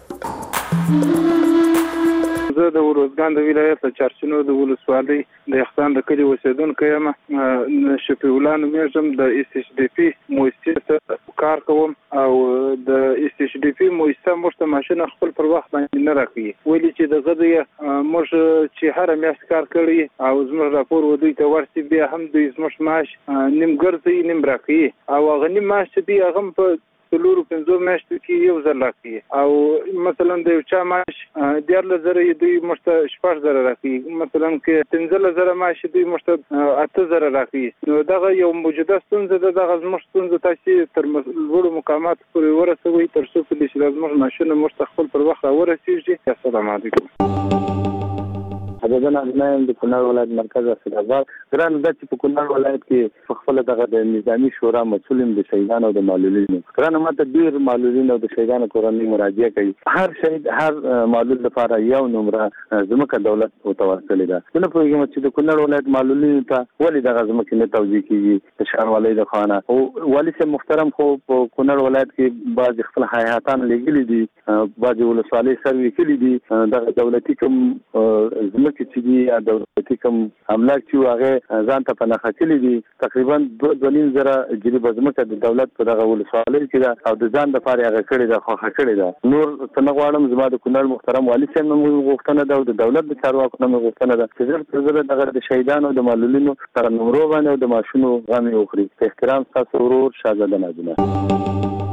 Speaker 8: زه د ورزګان د ولایت چارچینو د ولسوالۍ د یختان د کلي اوسیدونکی یم. شفیع الله نومیږم، د اس ایچ ډي پي مؤسسې ته کار کوم او د اس ایچ ډي پي مؤسسه موږ ته ماشین خپل پر وخت باندې نه راکوي، ولې چې د غږی موږ چې هر میاشت کار کړی او زموږ راپور ودوی ته ورسي بیا هم دوی زموږ معاش نیم ګرځي نیم راکوي او هغه نیم معاش چې دی هغه په څلورو پنځو میاشتو کې یو ځل راکوي او مثلا د یو چا معاش دیارلس زره یې دوی موږ ته شپږ زره راکوي، مثلا که پنځلس زره معاش دوی موږ ته اته زره راکوي. نو دغه یو موجوده ستونزه ده. دغه زموږ ستونزه تاسې تر لوړو مقاماتو پورې ورسوئ تر څو چې دا زموږ معاشونه موږ ته خپل پر وخت راورسېږي. السلام علیکم.
Speaker 9: حبیبان ازمایم د کونړ ولایت مرکز اسداباد. ګران د چې په کونړ ولایت کې په خپل دغه د نظامی شورا مسؤلین د شهیدانو او د معلولینو ګران ماته ډیر معلولین او د شهیدانو کورنۍ مراجعه کوي. هر شهید هر معلول لپاره یو نمبر زموږ دولت متوسل ده. نو په کومه چې د کونړ ولایت معلولین ته ولې دغه زموږ نه توجیه کیږي د شهروالۍ د خانه او والی سه محترم خو په کونړ ولایت کې بعض خپل حیاتان لګلې دي، بعض ولسوالۍ سروي کړي دي. دغه دولتي کوم زموږ چې دی دولتي کوم املاک چې هغه ځان ته پناه خچلې دي تقریبا دوه نیم زره جری بزمکه د دولت په دغه ولسوالۍ کې او د ځان د پاره هغه کړي د خو خړي ده. نور څنګه غواړم زما د کونړ محترم والی صاحب نو غوښتنه ده او د دولت د چارواکو نو غوښتنه ده چې زر زر دغه د شهیدانو د معلولینو تر نمرو باندې او د ماشونو غمي وخري. احترام تاسو ورور شاهزاده نازنه.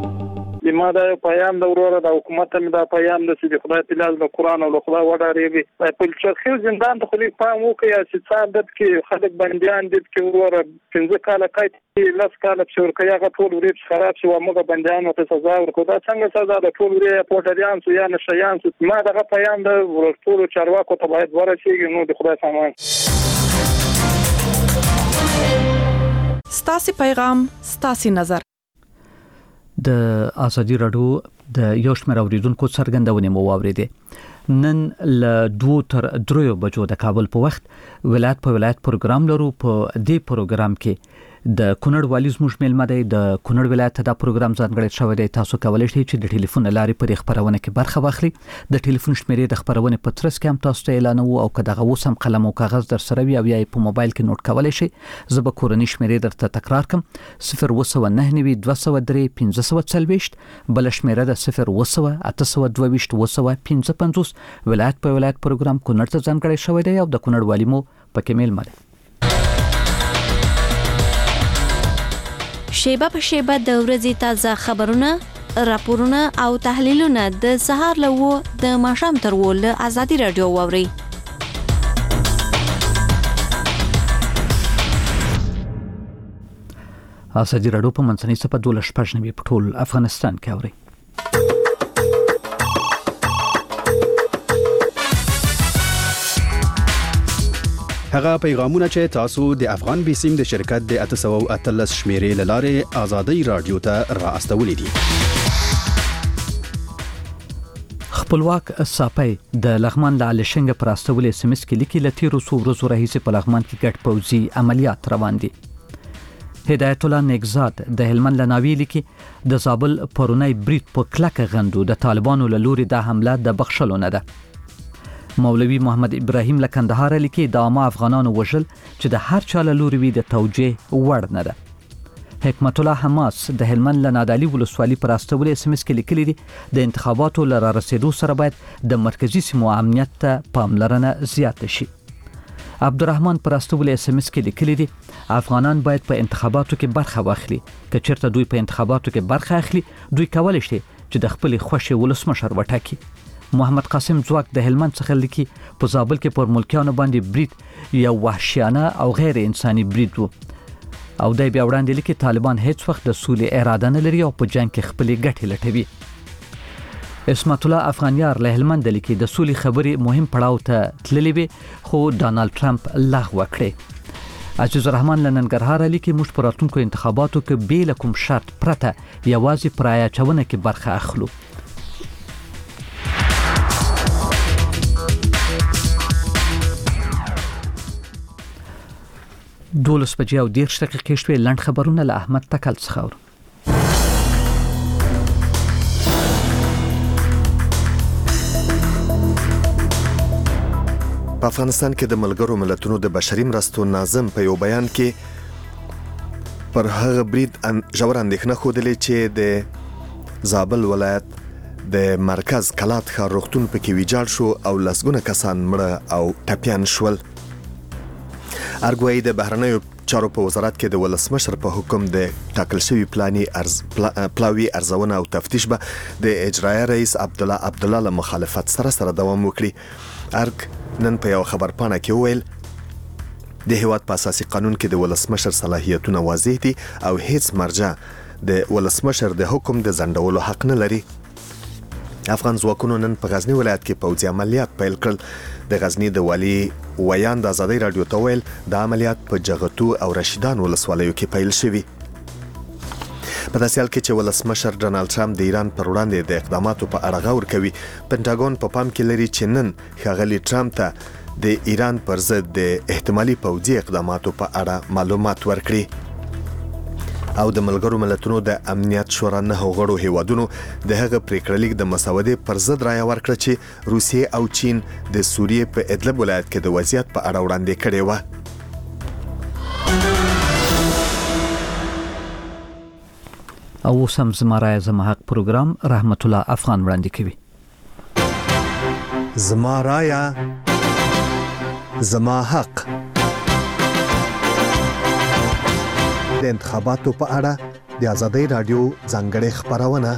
Speaker 8: ما دا پیام د وروره د حکومت ته دا پیام د چې خدای تعالی د قران او خدای وډارېږي په چرخیو زندان ته خو پام وکړي چې څادت کې خلک بنديان دي چې وروره پنځه کاله قید لس کاله چې ورکه هغه ټول ورېب خراب شو موږ بنديان ته سزا ورکړو. دا څنګه سزا د ټول ورې پورټریان سو یا نشيان سو. ما دغه پیام د ټول چارواکو ته باید ورسیږي. نو د خدای سامان
Speaker 24: ستاسي پیغام ستاسي نظر.
Speaker 2: د ازادي رادیو د یو شمېر اوریدونکو څرګندونې مو واورېدې. نن له دوه تر درې بجو د کابل په وخت ولایت په ولایت پروګرام لرو. په دې پروګرام کې د کونړ والی زموږ میلمه دی. د کونړ ولایت دا پروګرام ځانګړی شوی دی. تاسو کولی شئ چې د ټلیفون لارې په خبرونه کې برخه واخلئ. د ټلیفون شمیرې د خبرونه په ترڅ کې هم تاسو ته اعلانوو او که دغه اوس هم قلم او کاغذ در سره وي او یا په موبایل کې نوٹ کولی شئ. زه به کورنۍ شمیرې درته تکرار کړم: صفر اوه سوه نهه نوي دوه سوه درې پنځه سوه څلوېښت. بله شمیره ده صفر اوه سوه اته سوه دوه ویشت اوه سوه پنځه پنځوس. ولایت په ولایت پروګرام کونړ ته ځانګړی شوی دی او د کونړ والی مو پکې میلمه دی.
Speaker 1: شیبه په شیبه د ورځې تازه خبرونه، راپورونه او تحلیلونه د سهار له وو د ماښام تر وو له ازادي رادیو واوري.
Speaker 2: ازادي رادیو په منځنۍ صفه دولس شپږ نوي په ټول افغانستان کې اوري.
Speaker 25: هغه پیغامونه چې تاسو د افغان بیسیم د شرکت د اته سوه اتلس شمیرې لاره ازادي رادیو ته را استولې دي.
Speaker 2: خپلواک صاپي د لغمان له لشنګ پر استولې سمس کې لیکي لتیرو سو ورځو راهیسې په لغمان کې ګډ پوځي عملیات روان دي. هدایت الله نگزاد د هلمند لناوی لیکي د زابل پرونی برید په کلک غندو د طالبانو له لوري د حمله د بخښلو نه ده. مولوی محمد ابراهیم له کندهار لیکي د عامه افغانانو وژل چې د هر چا له لوري وي د توجیه وړ نه ده. حکمت الله حماس د هلمند له نادعلي ولسوالۍ پر استولې سمس کې لیکلي دي د انتخاباتو له رارسېدو سره باید د مرکزي سیمو امنیت ته پاملرنه زیاته شي. عبدالرحمن پر استول اس ام اس کې لیکلي دي افغانان باید په انتخاباتو کې برخه واخلي که چیرته دوی په انتخاباتو کې برخه اخلي دوی کولی شي چې د خپل خوښې ولسمشر وټاکي. محمد قاسم ځواک د هلمند څخه لیکي په زابل کې پر ملکیانو باندې برید یو وحشیانه او غیر انساني برید وو او دای بیا وړاندې لیکي طالبان هیڅ وخت د سولې اراده نه لري او په جنگ کې خپل ګټې لټوي. اسمت الله افغانیار له هلمند لیکي د سولې خبرې مهم پړاو ته تللې وي خو ډانلډ ټرمپ لغوه کړې. عزیز الرحمن له ننګرهار لیکي موږ په راتلونکو انتخاباتو کې بې له کوم شرط پرته یوازې پر اچونه کې برخه اخلو. دولس بجې او دېرش دقیقې شوې. لنډ خبرونه له احمد تکل څخه اورو.
Speaker 3: په افغانستان کې د ملګرو ملتونو د بشري مرستو ناظم په یو بیان کې پر هغه برید ژور اندېښنه ښودلې چې د زابل ولایت د مرکز کلات ښار روغتون پکې ویجاړ شو او لسګونه کسان مړه او ټپیان شول. ارګوایي د بهرنیو چارو په وزارت کې د ولسمشر په حکم د ټاکل شوی پلاني ارز پلاوي ارزونه او تفتیش به د اجرایي رئیس عبدالله عبدالله له مخالفت سره سره دوام وکړي. ارګ نن په یو خبرپاڼه کې وویل د هیواد په اساسي قانون کې د ولسمشر صلاحیتونه واضح دي او هیڅ مرجع د ولسمشر د حکم د ځنډولو حق نه لري. افغان ځواکونو نن په غزنی ولایت کې پوځي عملیات پیل کړل. د غزنی د والی ویان د ازادۍ رادیو ته ویل د عملیات په جغتو او رشیدان ولسوالیو کې پیل شوي. په داسې حال کې چې ولسمشر ډانلډ ټرمپ د ایران پر وړاندې د اقداماتو په اړه غور کوي پنټاګون په پام کې لري چې نن ښاغلي ټرمپ ته د ایران پر ضد د احتمالي پوځي اقداماتو په اړه معلومات ورکړي. او د ملګرو ملتونو د امنیت شورا نه غړو هیوادونو د هغه پریکړه لیک د مسودې پر ضد رایه ورکړه چې روسیې او چین د سوریې په ادلب ولایت کې د وضعیت په اړه وړاندې کړې و.
Speaker 2: او سم زماره زما حق پروګرام رحمت الله افغان وړاندې کوي.
Speaker 3: زما رایا زما حق د انتخاباتو په اړه د ازادۍ رادیو ځانګړې خبرونه.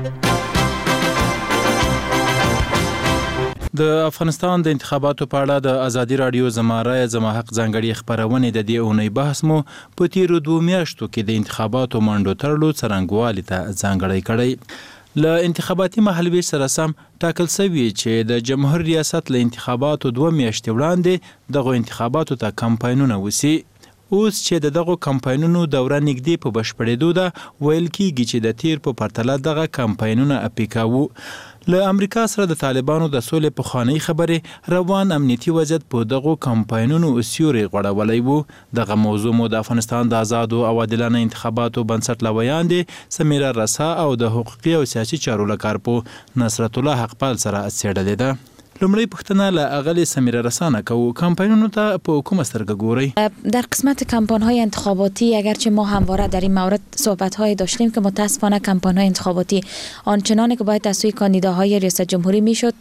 Speaker 5: د افغانستان د انتخاباتو په اړه د ازادي رادیو زماره زما حق ځانګړي خبرونه د دې اونۍ بحث مو په تیرو دوه میاشتو کې د انتخاباتو منډو ترلو څرنګوالي ته ځانګړی کړی. له انتخاباتي محلوي سره سم ټاکل شوی چې د جمهور ریاست له انتخاباتو دوه میاشتې وړاندې دغه انتخاباتو ته کمپاینونه وسی. اوس چې د دغه کمپاینونو دوره نږدې په بشپړېدو ده ویل کیږي چې د تیر په پرتله دغه کمپاینونه اپیکاوو. له امریکا سره د طالبانو د سولې پخوانۍ خبرې روان امنیتي وضعیت په دغه کمپاینونو سیوري غوړولی وو. دغه موضوع مو د افغانستان د آزادو او عادلانه انتخاباتو بنسټ لویان دي سمیرا رسا او د حقوقي او سیاسي چارو لکارپو نصرت الله حقپال سره څېړلې ده. لومړی پوښتنه له اغلی سمیرا رسانه کوو کمپاینونو ته په کومه سترګه ګورئ؟
Speaker 11: در قسمت کمپاین‌های انتخاباتی اگرچه ما همواره در این مورد صحبت‌های داشتیم که متاسفانه کمپاین‌های انتخاباتی آنچنانی که باید از سوی کاندیداهای ریاست جمهوری میشد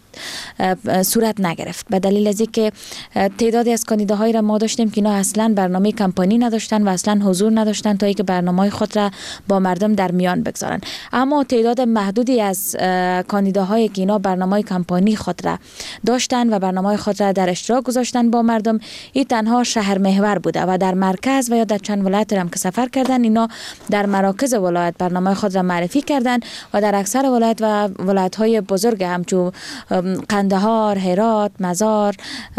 Speaker 11: صورت نگرفت به دلیل از اینکه تعدادی از کاندیداهایی را ما داشتیم که اینا اصلا برنامه کمپانی نداشتن و اصلا حضور نداشتن تا اینکه برنامه‌های خود را با مردم در میان بگذارن. اما تعداد محدودی از کاندیداهایی که اینا برنامه کمپانی خود را داشتن و برنامه خود را در اشتراک گذاشتن با مردم این تنها شهر محور بوده و در مرکز و یا در چند ولایت هم که سفر کردن اینا در مراکز ولایت برنامه خود را معرفی کردن و در اکثر ولایت و ولایت های بزرگ همچون قندهار، هرات، مزار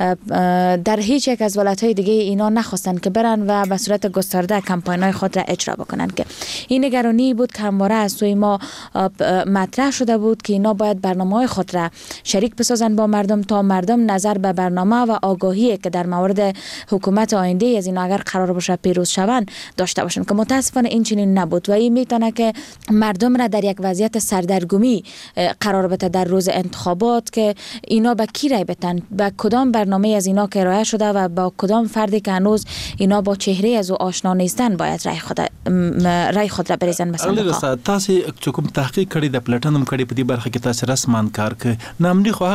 Speaker 11: در هیچ یک از ولایت های دیگه اینا نخواستن که برن و به صورت گسترده کمپاین های خود را اجرا بکنن که این نگرانی بود که همواره از سوی ما مطرح شده بود که اینا باید برنامه های خود را شریک بسازن با مردم تا مردم نظر به برنامه و آگاهی که در مورد حکومت آینده از اینا اگر قرار باشه پیروز شوند داشته باشن که متاسفانه این چنین نبود و این میتونه که مردم را در یک وضعیت سردرگمی قرار بده در روز انتخابات که اینا به کی رای بدن، به کدام برنامه از اینا که ارائه شده و با کدام فردی که هنوز اینا با چهره از او آشنا نیستن باید رای خود رای خود را بریزن به صندوق ها.
Speaker 5: تاسو کوم تحقیق کړی د پلاتینم کړی په دې برخه کې تاسو رسمان کار ک نامني خو هغه څه بلل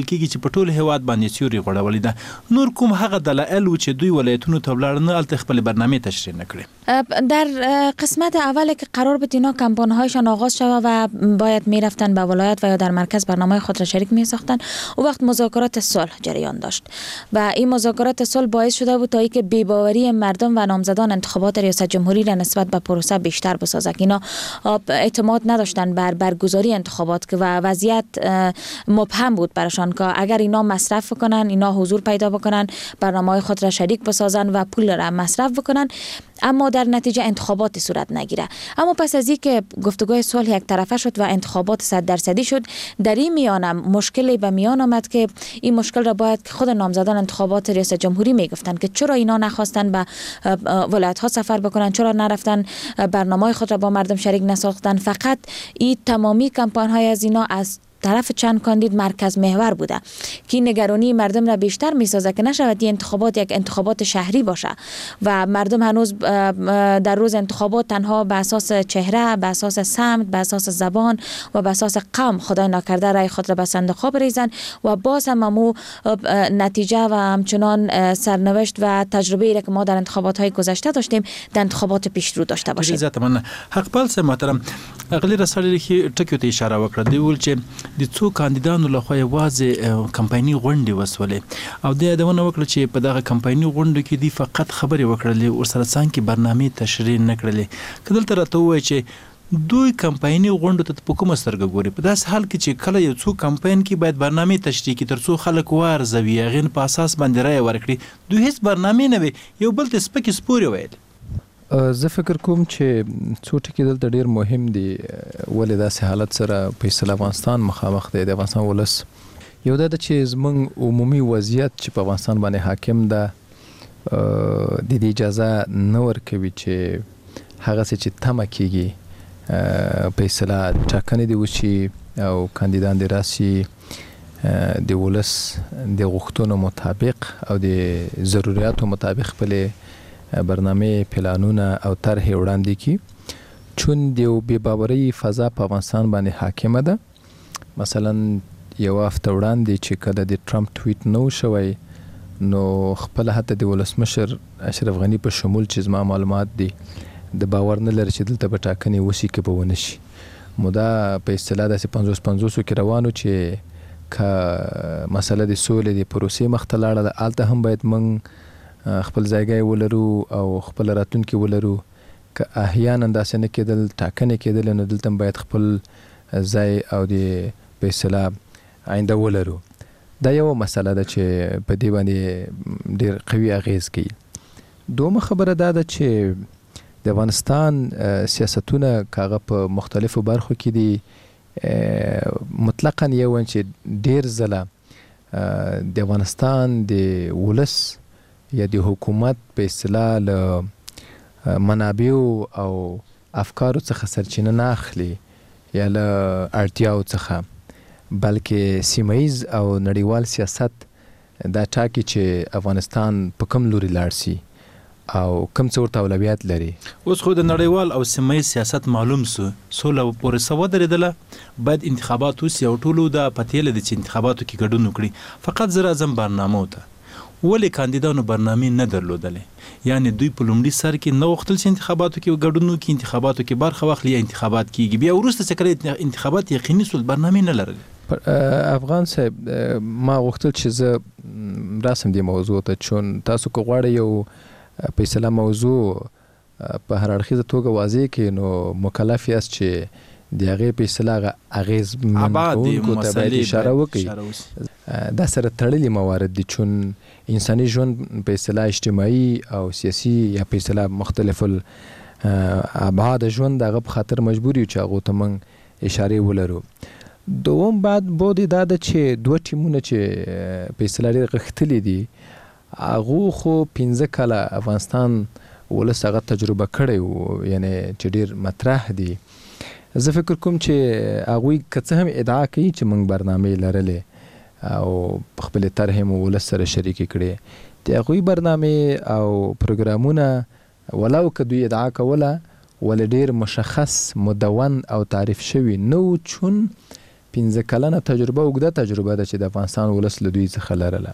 Speaker 5: کېږي چې په ټول هیواد باندې سیوري غوړولې ده. نور کوم هغه دلایل و چې دوی ولایتونو ته ولاړ نه الته خپل برنامه تشریح نکړي؟
Speaker 11: در قسمت اول که قرار بود اینا کمپانی‌هایشان آغاز شود و باید میرفتن به ولایت و یا در مرکز برنامه خود را شریک میساختن، او وقت مذاکرات صلح جریان داشت و این مذاکرات صلح باعث شده بود تا اینکه بی‌باوری مردم و نامزدان انتخابات ریاست جمهوری را نسبت به پروسه بیشتر بسازد. اینا اعتماد نداشتن بر برگزاری انتخابات که و وضعیت مبهم بود براشان که اگر اینا مصرف کنن، اینا حضور پیدا بکنن، برنامه‌های خود را شریک بسازن و پول را مصرف بکنن، اما در نتیجه انتخابات صورت نگیره. اما پس از اینکه گفتگوی صلح یک طرفه شد و انتخابات صد درصدی شد، در این میان مشکلی به میان آمد که این مشکل را باید که خود نامزدان انتخابات ریاست جمهوری میگفتن که چرا اینا نخواستن به ولایت ها سفر بکنن، چرا نرفتن برنامه خود را با مردم شریک نساختن. فقط این تمامی کمپاین های از اینا از طرف چند کاندید مرکز محور بوده که نگرانی مردم را بیشتر میسازه که نشود این انتخابات یک انتخابات شهری باشه و مردم هنوز در روز انتخابات تنها به اساس چهره، به اساس سمت، به اساس زبان و به اساس قوم خدای ناکرده رای خود را به صندوق ها بریزن و باز هم امو نتیجه و همچنان سرنوشت و تجربه را که ما در انتخابات های گذشته داشتیم در انتخابات پیش رو داشته باشیم.
Speaker 5: عزتمن حق پالس محترم اغلی رساله کې ټکو ته اشاره وکړه دی ول چې د څو کاندیدانو لخوا یوازې کمپایني غونډې وسولې او د یادونه وکړه چې په دغه کمپایني غونډو کې دی فقط خبرې وکړلې او سره څنګه برنامه تشریح نه کړلې. کله تر ته وای چې دوی کمپایني غونډو ته په کومه سترګه ګوري؟ په داس حال کې چې کله یو څو کمپاین کې باید برنامه تشریح کی تر څو خلک وارزوي غین په اساس باندې رای ورکړي، دوی هیڅ برنامه نه وي، یو بل ته سپک سپوري وایي.
Speaker 10: زه فکر کوم چې څو ټکي دلته ډیر مهم دي ولې داسې حالت سره په افغانستان مخامخ دی. د افغانستان ولس یو دا چې زمونږ عمومي وضعیت چې په افغانستان باندې حاکم ده د دې اجازه نه ورکوي چې هغه څه چې تمه کېږي په اصطلاح ټاکنې دي وشي او کاندیدان دې راسي د ولس د غوښتنو مطابق او د ضرورتو مطابق خپل برنامه پلانونه او طرح وړاندې کی، چون د بې باورۍ فضا په افغانستان باندې حاکمه ده. مثلا یو هفته وړاندې چې کله د ټرمپ ټویټ نو شوی نو خپل حتی د ولسمشر اشرف غنی په شمول چې زما معلومات دي د باور نه لري چې دلته به ټاکنې وشي که به ونه شي. مو دا په اصطلاح داسې پنځوس پنځوسو کې روانو چې که مسله د سولې د پروسې مخ ته لاړه ده هلته هم باید موږ خپل ځایګی ولرو او خپل راتلونکي ولرو. که احیانا داسې نه کېدل ټاکنې کېدل نو دلته باید خپل ځای او د په اصطلاح آینده ولرو. دا یو مسله ده چې په دې باندې ډېر قوي اغیز کوي. دومره خبره دا ده چې د افغانستان سیاستونه کاغه په مختلفو برخو کې دي مطلقاً یو چې ډېر ځله د افغانستان د ولس یا د حکومت په اصطلاح له منابعو او افکارو څخه سرچینه نه اخلي یا له اړتیاو څخه، بلکې سیمهیز او نړیوال سیاست دا ټاکي چې افغانستان په کوم لوري لاړ سي او کوم څه ورته اولویت لري.
Speaker 5: اوس خو د نړیوال او سیمهیز سیاست معلوم سو سوله پورې سو درېدله، باید انتخابات وسي او ټولو د پتیله د انتخاباتو کې ګډون وکړي. فقط زه راځم برنامه ته ولې کاندیدانو برنامه نه درلودلې؟ یعنی دوی په لومړي سر کې نه وختل چې انتخاباتو کې ګډون وکړي، انتخاباتو کې برخه واخلي، انتخابات کېږي، بیا وروسته چې کله انتخابات یقیني سول برنامه نه لرل.
Speaker 10: افغان صاحب ما غوښتل چې زه راسم دې موضوع ته، چون تاسو که غواړئ یو په اصطلاح موضوع په هر اړخیزه توګه واضح کړئ نو مکلف یاست چې د هغې په اصطلاح اغېزمنونکو ته باید اشاره وکړي. دا سره تړلي موارد دي، چون انساني ژوند په اصطلاح اجتماعي او سیاسي یا په اصطلاح مختلف ابعاد ژوند هغه په خاطر مجبور یو چې هغو ته موږ اشارې ولرو. دوم بعد بود دا ده چې دوه ټیمونه چې په اصطلاح ډېر غښتلي دي هغو خو پنځه کاله افغانستان ولس هغه تجربه کړی و، یعنې چې ډېر مطرح دي. زه فکر کوم چې هغوی که څه هم ادعا کوي چې موږ برنامې لرلې او خپلې طرحې مو ولس سره شریکې کړې، د هغوی برنامې او پروګرامونه ولو که دوی ادعا کوله ولې ډېر مشخص مدون او تعریف شوي نه و، چون پنځه کلنه تجربه اوږده تجربه ده چې د افغانستان ولس له دوی څخه لرله.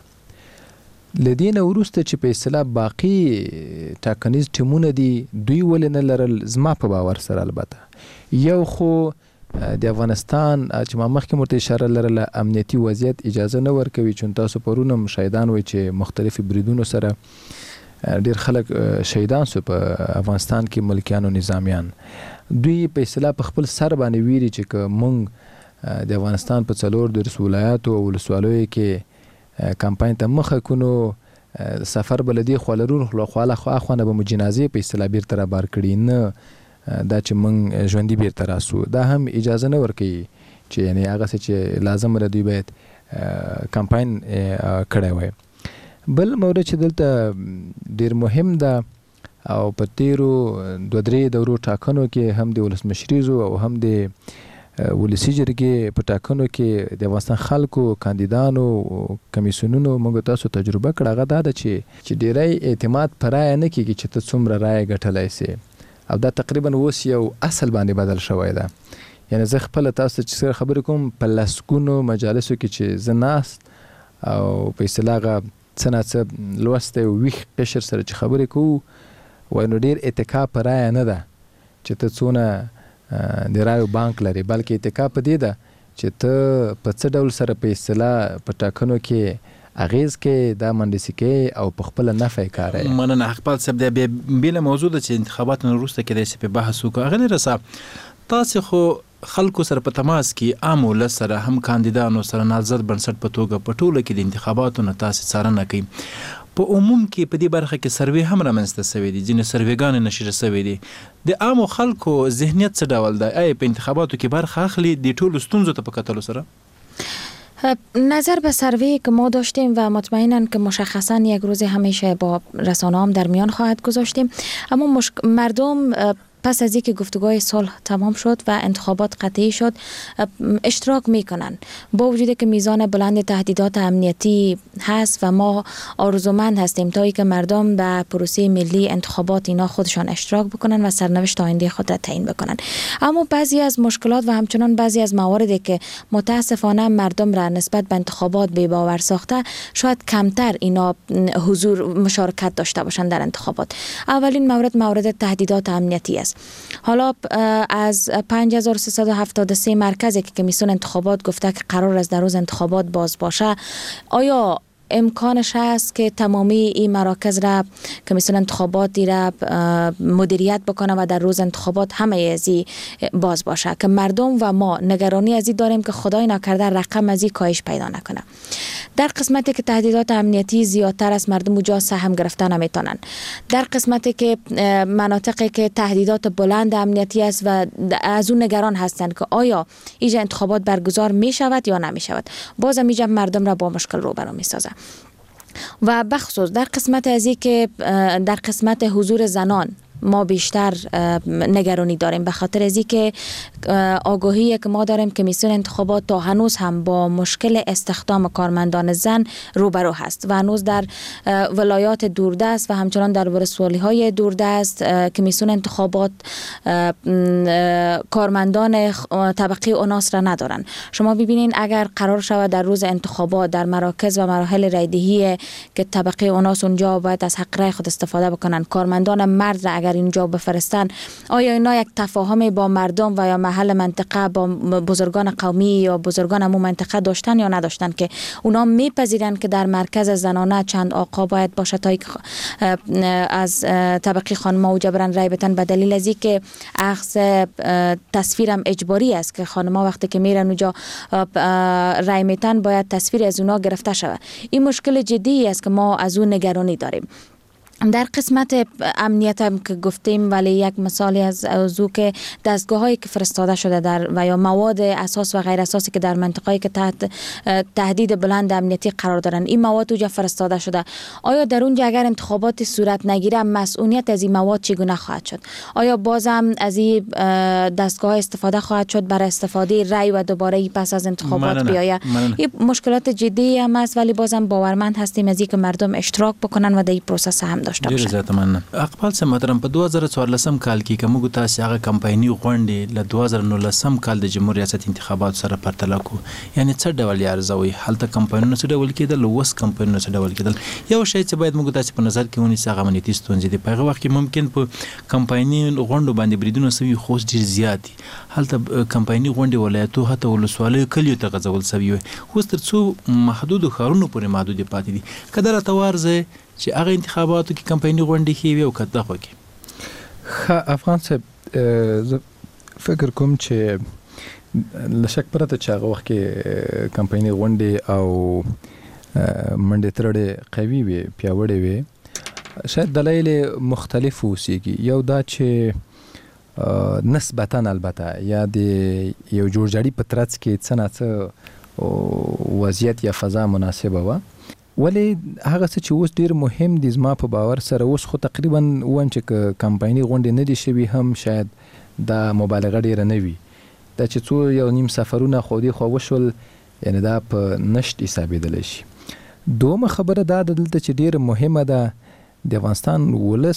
Speaker 10: له دې نه وروسته چې په اصطلاح باقي ټاکنیز ټیمونه دي دوی ولې نه لرل، زما په باور سره البته یو خو د افغانستان چې ما مخکې مرته اشاره لرله امنیتي وضعیت اجازه نه ورکوي، چون تاسو پرون هم شهیدان وایي چې مختلفو بریدونو سره ډیر خلک شهیدان سو په افغانستان کې، ملکیان او نظامیان. دوی په اصطلاح په خپل سر باندې ویري چې که مونږ د افغانستان په څلور دېرش ولایاتو او ولسوالیو کې کمپاین ته مخه کونو، سفر بلدی خالرون خواله خو اخوانه به مو جنازې په اصطلاح بیرته رابار کړي، نه دا چې مونږ ژوندي بیرته راسو. دا هم اجازه نه ورکوي چې یعنی هغه څه چې لازم له دوی باید کمپاین کړی وای. بل مورد چې دلته ډیر مهم ده او په تیرو دوه درې دورو ټاکنو کې هم د ولسمشریزو او هم د ولسی جرګې په ټاکنو کې د افغانستان خلکو کاندیدانو کمیسیونونو موږ تاسو تجربه کړه. هغه دا ده چې چې ډیری اعتماد پر رایه نه کیږي چې ته څومره رایه ګټلای سي، او دا تقریبا اوس یو اصل باندې بدل شوی ده. یعنی زه خپل تاسو چې سره خبرې کوم په لسګونو مجالسو کې چې زه ناست او په اصطلاح څه نه څه لوستی ویښ قشر سره چې خبرې کوو، وایي نو ډېر اتکا په رایه نه ده چې ته څونه د رایو بانک لري، بلکې اتکا په دې ده چې ته په څه ډول سره په اصطلاح په ټاکنو کې اغیز کې دا منډسي کې او په خپل نفع کار.
Speaker 5: مننه حقپال صاحب. د بیل موضوع د چې انتخاباتو وروسته کې د په بحث وکړو. غلی رسا تاسو خو خلکو سره په تماس کې عام ولس سره هم کاندیدانو سره نازد بنسټ په توګه په ټوله کې د انتخاباتو نه تاسو څارنه کوي. په عموم کې په دې برخه کې سروې هم رامنځته شوی دي، ځینې سروېګانې نشر شوی دي. د عامو خلکو ذهنیت څه ډول دی؟ آیا په انتخاباتو کې برخه اخلي د ټولو ستونزو ته په کتلو سره؟
Speaker 11: نظر به سروی که ما داشتیم و مطمئناً که مشخصاً یک روز همیشه با رسانه هم در میان خواهد گذاشتیم، اما مشک... مردم پس از اینکه گفتگوهای صلح تمام شد و انتخابات قطعی شد اشتراک میکنن، با وجودی که میزان بلند تهدیدات امنیتی هست و ما آرزومند هستیم تا اینکه مردم به پروسه ملی انتخابات اینا خودشان اشتراک بکنن و سرنوشت آینده خود را تعیین بکنن. اما بعضی از مشکلات و همچنان بعضی از مواردی که متاسفانه مردم را نسبت به انتخابات بی باور ساخته، شاید کمتر اینا حضور مشارکت داشته باشند در انتخابات. اولین مورد مورد تهدیدات امنیتی است. حالا از پنج هزار و سیصد و هفتاد و سه مرکزی که کمیسیون انتخابات گفته که قرار است در روز انتخابات باز باشه، آیا امکانش هست که تمامی این مراکز را کمیسیون انتخاباتی را مدیریت بکنه و در روز انتخابات همه ازی باز باشه که مردم و ما نگرانی ازی داریم که خدای نکرده رقم ازی کاهش پیدا نکنه. در قسمتی که تهدیدات امنیتی زیادتر است مردم اونجا سهم گرفته نمیتونن. در قسمتی که مناطقی که تهدیدات بلند امنیتی است و از اون نگران هستند که آیا اینجا انتخابات برگزار می شود یا نمی شود، باز اینجا مردم را با مشکل روبرو می سازه. و بخصوص در قسمت ازی که در قسمت حضور زنان ما بیشتر نگرانی داریم، به خاطر ازی که آگاهی که ما داریم کمیسیون انتخابات تا هنوز هم با مشکل استخدام کارمندان زن روبرو هست و هنوز در ولایات دوردست و همچنان در ولسوالی های دوردست کمیسیون انتخابات کارمندان طبقه اوناس را ندارن. شما ببینین اگر قرار شود در روز انتخابات در مراکز و مراحل رایدهی که طبقه اوناس اونجا باید از حق رای خود استفاده بکنن، کارمندان مرد را اگر اینجا بفرستن، آیا اینا یک تفاهم با مردم و یا محل منطقه با بزرگان قومی یا بزرگان همون منطقه داشتن یا نداشتن که اونا میپذیرن که در مرکز زنانه چند آقا باید باشه تا از طبقه خانم اوجا برن رای بتن، به دلیل از اینکه اخذ تصویرم اجباری است که خانم وقتی که میرن اونجا رای میتن باید تصویر از اونا گرفته شود. این مشکل جدی است که ما از اون نگرانی داریم. در قسمت امنیت هم که گفتیم، ولی یک مثالی از اوضاع که دستگاه هایی که فرستاده شده در و یا مواد اساس و غیر اساسی که در منطقه‌ای که تحت تهدید بلند امنیتی قرار دارن، این مواد اونجا فرستاده شده، آیا در اونجا اگر انتخابات صورت نگیره مسئولیت از این مواد چگونه خواهد شد؟ آیا بازم از این دستگاه استفاده خواهد شد برای استفاده رای و دوباره پس از انتخابات بیاید؟ این مشکلات جدی هم است، ولی بازم باورمند هستیم از اینکه مردم اشتراک بکنن و در این پروسس هم داشته باشند.
Speaker 5: ډیر زیات مننه. اقبال صاحب محترم، په دوه زره څوارلسم کال کې کوم تاسو هغه کمپایني غونډې له دوه زره نولسم کال د جمهوریت ریاست انتخابات سره پرتله کو، یعنی څه ډول یارزوي هلته کمپاینونه څه ډول کېدل او اوس کمپاینونه څه ډول کېدل؟ یو شی چې باید موږ تاسو په نظر کې ونیسو هغه امنیتي ستونزې دي. په هغه وخت کې ممکن په کمپایني غونډو باندې بریدونه سوي خو ډیر زیات دي. هلته کمپایني غونډې ولایتو حتی ولسوالیو کلیو ته غځول سوي وي، خو تر څو محدود خارونو پورې محدود پاتې دي. کله راته ورځي چې هغه انتخاباتو کې کمپایني غونډې کې وي او کله خو کې
Speaker 10: ښه افغان صاحب زه فکر کوم چې لشک پرته چې هغه وخت کې کمپایني غونډې او منډې ترړې قوي وي پیاوړې وي، شاید دلایل مختلف اوسېږي. یو دا چې نسبتاً البته یا د یو جوړجاړي په ترڅ کې څه نه څه وضعیت یا فضا مناسبه وه، ولې هغه څه چې اوس ډېر مهم دي زما په باور سره اوس خو تقریبا وایم چې کمپایني غونډې نه دي شوي هم شاید دا مبالغه ډېره نه وي. دا چې څو یو نیم سفرونه خو دې خو وشول یعنی دا په نشت حسابېدلی شي. دومه خبره دا ده دلته چې ډېره مهمه ده د افغانستان ولس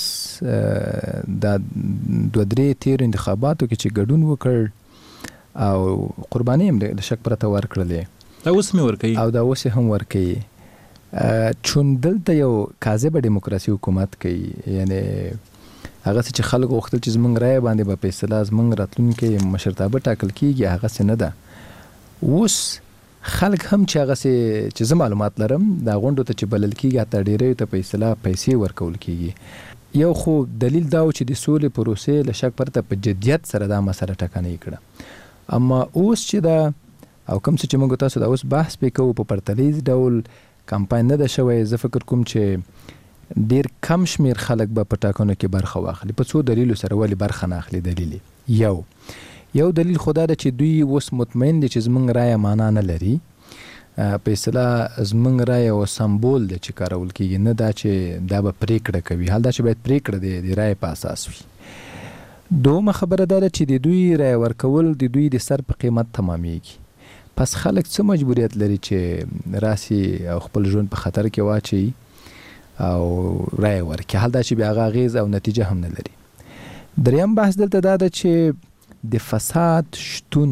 Speaker 10: د دوه درې تېرو انتخاباتو کې چې ګډون وکړ او قرباني هم د شک پرته ورکړلې،
Speaker 5: دا اوس مې ورکوي
Speaker 10: او دا اوس یې هم ورکوي، چون دلته یو کاذبه ډیموکراسي حکومت کوي. یعنی هغه څه چې خلکو غوښتل چې زموږ رایه باندې به فیصله زموږ راتلونکی مشرتابه ټاکل کېږي، هغه څه نه ده. اوس خلک هم چې هغه چې زه معلومات لرم دا غونډو ته چې بلل کېږي حتی ډېریو ته په اصطلاح پیسې ورکول کېږي. یو خو دلیل دا و چې د سولې پروسې له شک پرته په جدیت سره دا مسله ټکنۍ کړه. اما اوس چې دا او کوم څه چې موږ تاسو دا اوس بحث پې کوو په پرتلیز ډول کمپاین نه ده شوی، زه فکر کوم چې ډېر کم شمېر خلک به په ټاکنو کې برخه واخلي. په څو دلیلو سره ولې برخه نه اخلي؟ دلیل یو یو دلیل خدا ده چې دوی اوس مطمئن دي چې زموږ رایه معنا نه لري. په اصطلاح زموږ رایه او سمبول ده چې کارول کېږي، نه دا چې دا به پرېکړه کوي، حال دا چې باید پرېکړه د رایې په اساس وي. دومه خبره دا ده چې د دوی رایه ورکول د دوی د سر په قیمت تمامیږي. پس خلک څه مجبوریت لري چې راسي او خپل ژوند په خطر کې واچي او رایه ورکړي، حال دا چې بیا هغه اغېز او نتیجه هم نه لري. دریم بحث دلته دا ده چې د فساد شتون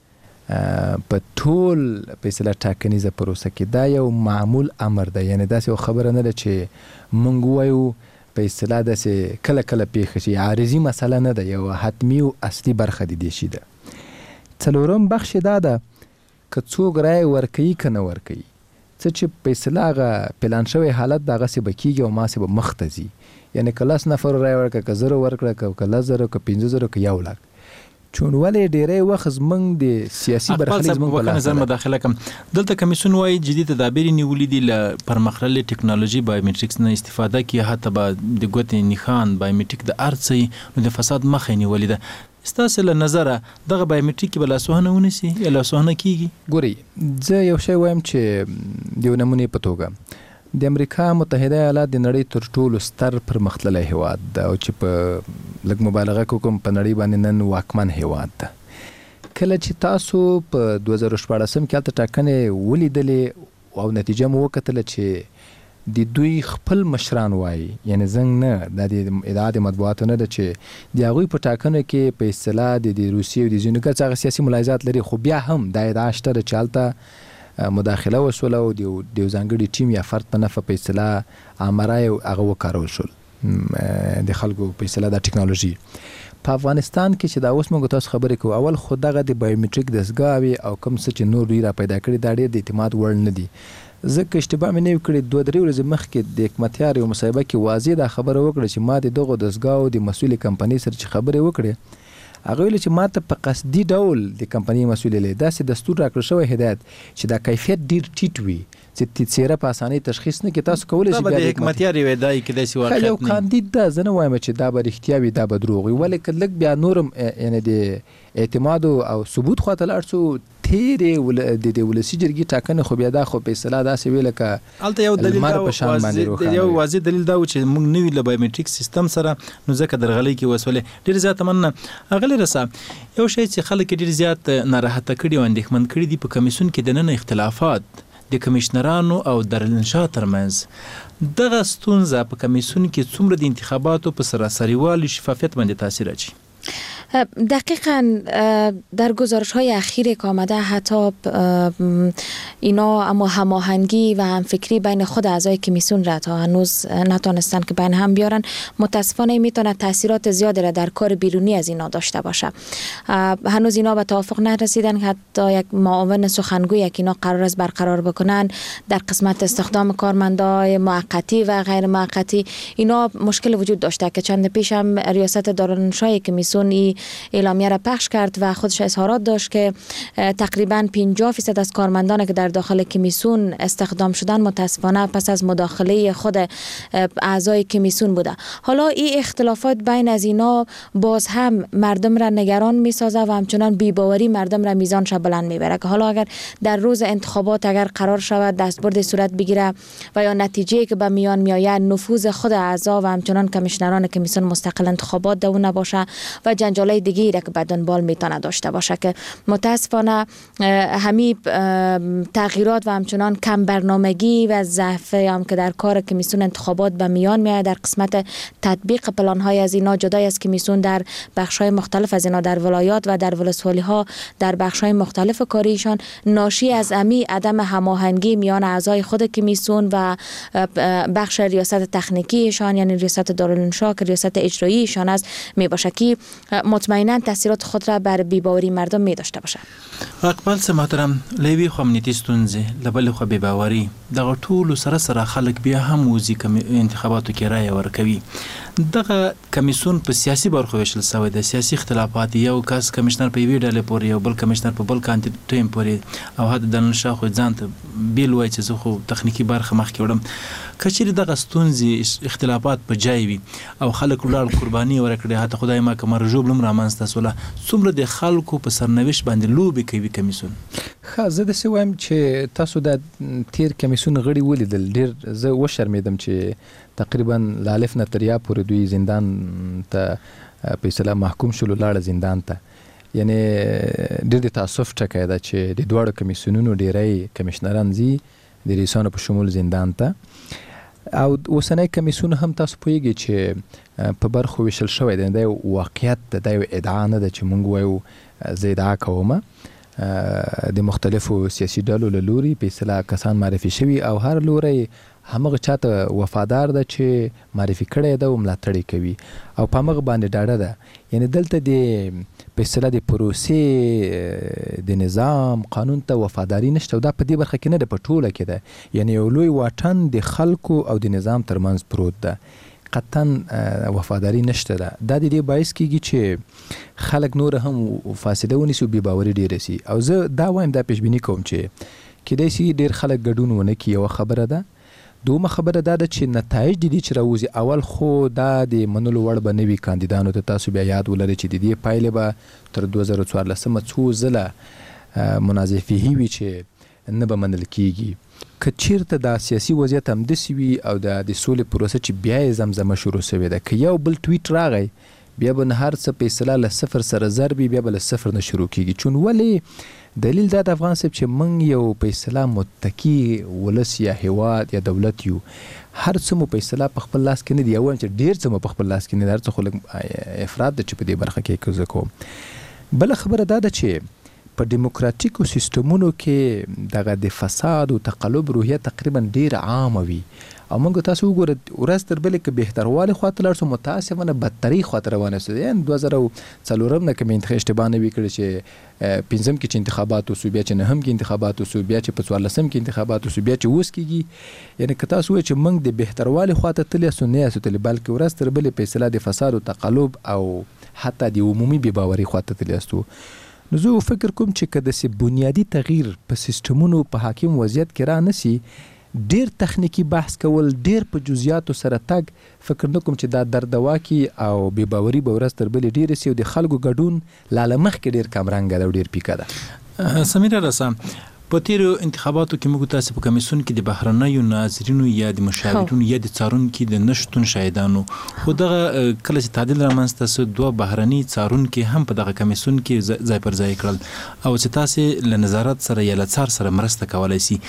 Speaker 10: په ټول په اصطلاح ټاکنیزه پروسه کې دا یو معمول امر ده. یعنی داسې یو خبره نه ده چې موږ وایو په اصطلاح داسې کله کله پیښه شي، عارضي مسله نه ده، یو حتمي او اصلي برخه د دې شي ده. څلورم بخش دا ده که څوک رایه ورکوي که نه ورکوي، څه چې په اصطلاح هغه پلان شوی حالت د هغسې به کېږي او ماسې به مخ ته ځي. یعنی که لس نفر رایه ورکړه، که زره ورکړه، که لس زره، که پنځه زره، که یو لاک، چون ولې ډیری وخت زموږ د سیاسي برخلیک زموږ په لاس
Speaker 5: نظر مداخله کوم. دلته کمیسیون وايي جدي تدابیر نیولې دي ل پرمختللې ټکنالوژي بایومټریکس نه استفاده کوي، حتی به د ګوتې نښان بایومټریک د ارڅي نو د فساد مخه نیولې ده. ستاسو له نظره دغه بایومټریک به لاسوهنه ونیسي یا لاسوهنه کیږي؟
Speaker 10: ګوري زه یو شی وایم چې د نمونې په توګه د امریکا متحده ایالات د نړۍ تر ټولو ستر پرمختللی هیواد ده او چې په لږ مبالغه کوم په نړۍ باندې نن واکمن هیواد ده. کله چې تاسو په دوه زره شپاړسم کې هلته ټاکنې ولیدلې او نتیجه مو وکتله چې د دوی خپل مشران وایي، یعنی زنګ نه دا د ادعا د مطبوعاتو نه ده چې د هغوی په ټاکنو کې په اصطلاح د روسیې او د ځینو ګټ هغه سیاسي ملاحظات لري، خو بیا هم دا ادعا شته ده چې هلته مداخله وشوله او د یو ځانګړي ټیم یا فرد په نفع په اصطلاح امرای هغه وکارول شول د خلکو په اصطلاح د ټکنالوژي. په افغانستان کې چې دا اوس موږ تاسو خبرې کوو، اول خو دغه د بایومټریک دستګاوې او کوم څه چې نور دوی را پیدا کړي دا ډېر د اعتماد وړ نه دي. زه که اشتباه مې نه وي کړی دوه درې ورځې مخکې د حکمتیار یو مصاحبه کې واضح دا خبره وکړه چې ما د دغو دستګاو د مسؤلې کمپنۍ سره چې خبرې وکړې، هغه ویل چې ما ته په قصدي ډول د کمپنۍ مسؤلې له داسې دستور راکړل شوی هدایت چې دا کیفیت ډیر ټیټ وي چې څیره په اسانۍ تشخیص نه کې تاسو کولی شئ.
Speaker 5: دا به د حکمتیار یو ادعا کې داسې واقعیت نه
Speaker 10: یو کاندید ده، زه نه وایم چې دا به رښتیا وي دا به دروغ وي، ولې که لږ بیا نورم یعنی د اعتماد او ثبوت خواته لاړ شو تیرې د ولسي جرګې ټاکنې خو بیا دا خو په اصطلاح داسې ویل لکه
Speaker 5: هلته یو دلیل دا یو واضح دلیل دا و چې موږ نوي له بایومټریک سیستم سره نو ځکه درغلۍ کې وسولې ډېر زیاته مننه. اغلی رسا یو شی چې خلک ډېر زیات ناراحته کړي او اندېښمن کړي دي په کمیسیون کې دننه اختلافات د کمشنرانو او دارالانشا ترمنځ دغه ستونزه په کمیسیون کې څومره د انتخاباتو په سراسری والي شفافیت باندې تاثیر اچوي؟
Speaker 11: دقیقا در گزارش های اخیر که آمده حتی اینا اما هماهنگی و همفکری بین خود اعضای کمیسیون را تا هنوز نتونستن که بین هم بیارن. متاسفانه میتونه تاثیرات زیادی را در کار بیرونی از اینا داشته باشه. هنوز اینا به توافق نرسیدن که حتی یک معاون سخنگوی که اینا قرار است برقرار بکنن در قسمت استخدام کارمندای موقتی و غیر موقتی. اینا مشکل وجود داشته که چند پیش هم ریاست دارالانشای کمیسیون اعلامیه را پخش کرد و خودش اظهارات داشت که تقریبا پنجاه فیصد از کارمندان که در داخل کمیسیون استخدام شدن متاسفانه پس از مداخله خود اعضای کمیسیون بوده. حالا این اختلافات بین از اینا باز هم مردم را نگران می سازه و همچنان بی‌باوری مردم را میزانش بلند میبره که حالا اگر در روز انتخابات اگر قرار شود دستبرد صورت بگیره و یا نتیجه که به میان میآید نفوذ خود اعضا و همچنان کمیشنران کمیسیون مستقل انتخابات دو نباشه و جنجال دیگه را که به دنبال میتونه داشته باشه که متاسفانه همین تغییرات و همچنان کم برنامگی و ضعف هم که در کار کمیسیون انتخابات به میان میاد در قسمت تطبیق پلان های از اینا جدای از کمیسیون در بخش های مختلف از اینا در ولایات و در ولسوالی ها در بخش های مختلف کاریشان ناشی از امی عدم هماهنگی میان اعضای خود کمیسیون و بخش ریاست تکنیکیشان یعنی ریاست دارالانشا که ریاست اجراییشان است می باشه که مطمئنا تاثیرات خود را بر بی‌باوری مردم می داشته باشه.
Speaker 5: اقبال سه محترم لوی خو امنیتي ستونزې لبل خو بی‌باوري دغه ټول سره سره خلک بیا هم وزي انتخاباتو کې رائے ورکوي. دغه کمیسیون په سیاسي برخو ویشل شوی د سیاسي اختلافات یو کس کمشنر په وی ډلې پورې یو بل کمشنر په بل کانټینټ ټیم پورې او حد د نشه خو ځان ته بیل وای چې زه خو تخنیکی برخه مخ کې وړم کچېر دغه ستونزې اختلافات په جای وي او خلک ولر قرباني ورکړي حتی خدای ما کمر جوړم رامنځته سوله څومره د خلکو په سرنوشت باندې لوبي کوي کمیسیون.
Speaker 10: خا زه د سوام چې تاسو د تیر کمیسیون غړي ولیدل ډیر زه و شرمېدم چې تقریبا لالف نه تریا پورې دوی زندان ته په اصطلاح محکوم شول لاړ زندان ته یعنی ډیر د تاسف ټکای دا چې د دوړ کمیسیونونو ډیرای کمشنران زی د ریسانو په شمول زندان ته او اوسنۍ کمیسیون هم تاسو پوهیږئ چې په برخو ویشل شوی دی د واقعیت د یو ادعا نه ده چې مونږ وایو زه ادعا کوم د مختلفو سیاسي ډلو له لوري په اصطلاح کسان معرفي شوي او هر لوري همغه چاته وفادار ده چې معرفي کړی ده او ملاتړ کوي او په هغه باندې ډاډه ده یعنی دلته د په اصطلاح د پروسې د نظام قانون ته وفاداری نشته او دا په دې برخه کې نه ده په ټوله کې ده یعنی یو لوی واټن د خلکو او د نظام ترمنځ پروت ده قطعا وفاداری نشته ده دا د دې باعث کیږي چې خلک نور هم فاصله ونیسي او بې باوري ډېره سي او زه دا وایم دا پیشبیني کوم چې کیدای شي ډېر خلک ګډون ونه کړي یوه خبره ده دومره خبره دا ده چې نتایج د دې چې راوځي اول خو دا د منلو وړ به نه وي کاندیدانو ته تاسو بیا یاد ولرئ چې د دې پایلې به تر دوه زره څوارلسمه څو ځله منازفې وي چې نه به منل کیږي که چیرته دا سیاسي وضعیت همداسې وي او د د سولې پروسه چې بیا یې زمزمه شروع شوې ده که یو بل ټویټ راغی بیا به نه هر څه په اصطلاح له صفر سره ضرب وي بیا به له صفر نه شروع کیږي چون ولې دلیل دا د افغان صاحب چې موږ یو په اصطلاح متکی ولس یا هیواد یا دولت یو هر څه مو په اصطلاح په خپل لاس کې نه دی او چې ډیر څه مو په خپل لاس کې نه دی هر څه خو لږ افراد ده چې په دې برخه کې کوزه کوم. بله خبره دا ده چې په دیموکراتیکو سیستمونو کې دغه د فساد او تقلب روحیه تقریبا ډیر عامه وي او موږ تاسو وګورئ ورځ تر بلې که بهتروالی خواته لاړ شو متاسفانه بدترۍ خواته روانه شو یعنې دوه زره څلورم نه که مې اشتباه نه وي کړې چې پنځم کې چې انتخابات وسو بیا چې نهم کې انتخابات وسو بیا چې په څوارلسم کې انتخابات وسو بیا چې اوس کېږي یعنې که تاسو وایئ چې موږ د بهتروالي خواته تللی یاستو نه یاستو تللی بلکې ورځ تر بلې په اصطلاح د فساد او تقلب او حتی د عمومي بېباوري خواته تللی یاستو. نو زه فکر کوم چې که داسې بنیادي تغییر په سیستمونو په حاکم وضعیت کې را نسي ډیر تخنیکی بحث کول ډیر په جزئیاتو سره تګ فکر نه کوم چې دا دردوا کی او بې باوري به ورځ تر بلې ډیره سي او د خلکو ګډون لاله مخکې ډیر کمرنګه ده او ډیر پیکه ده.
Speaker 5: سمیره رسا په تیرو انتخاباتو کې موږ تاسو په کمیسیون کې د بهرنیو ناظرینو یا د مشاورینو یا د څارونکو د نشټون شاهدانو خو دغه کله چې تعدیل رامنځته سو دوه بهرني څارونکو هم په دغه کمیسیون کې ځای پر ځای کړل او چې تاسو له نظارت سره یا له څار سره مرسته کولای شي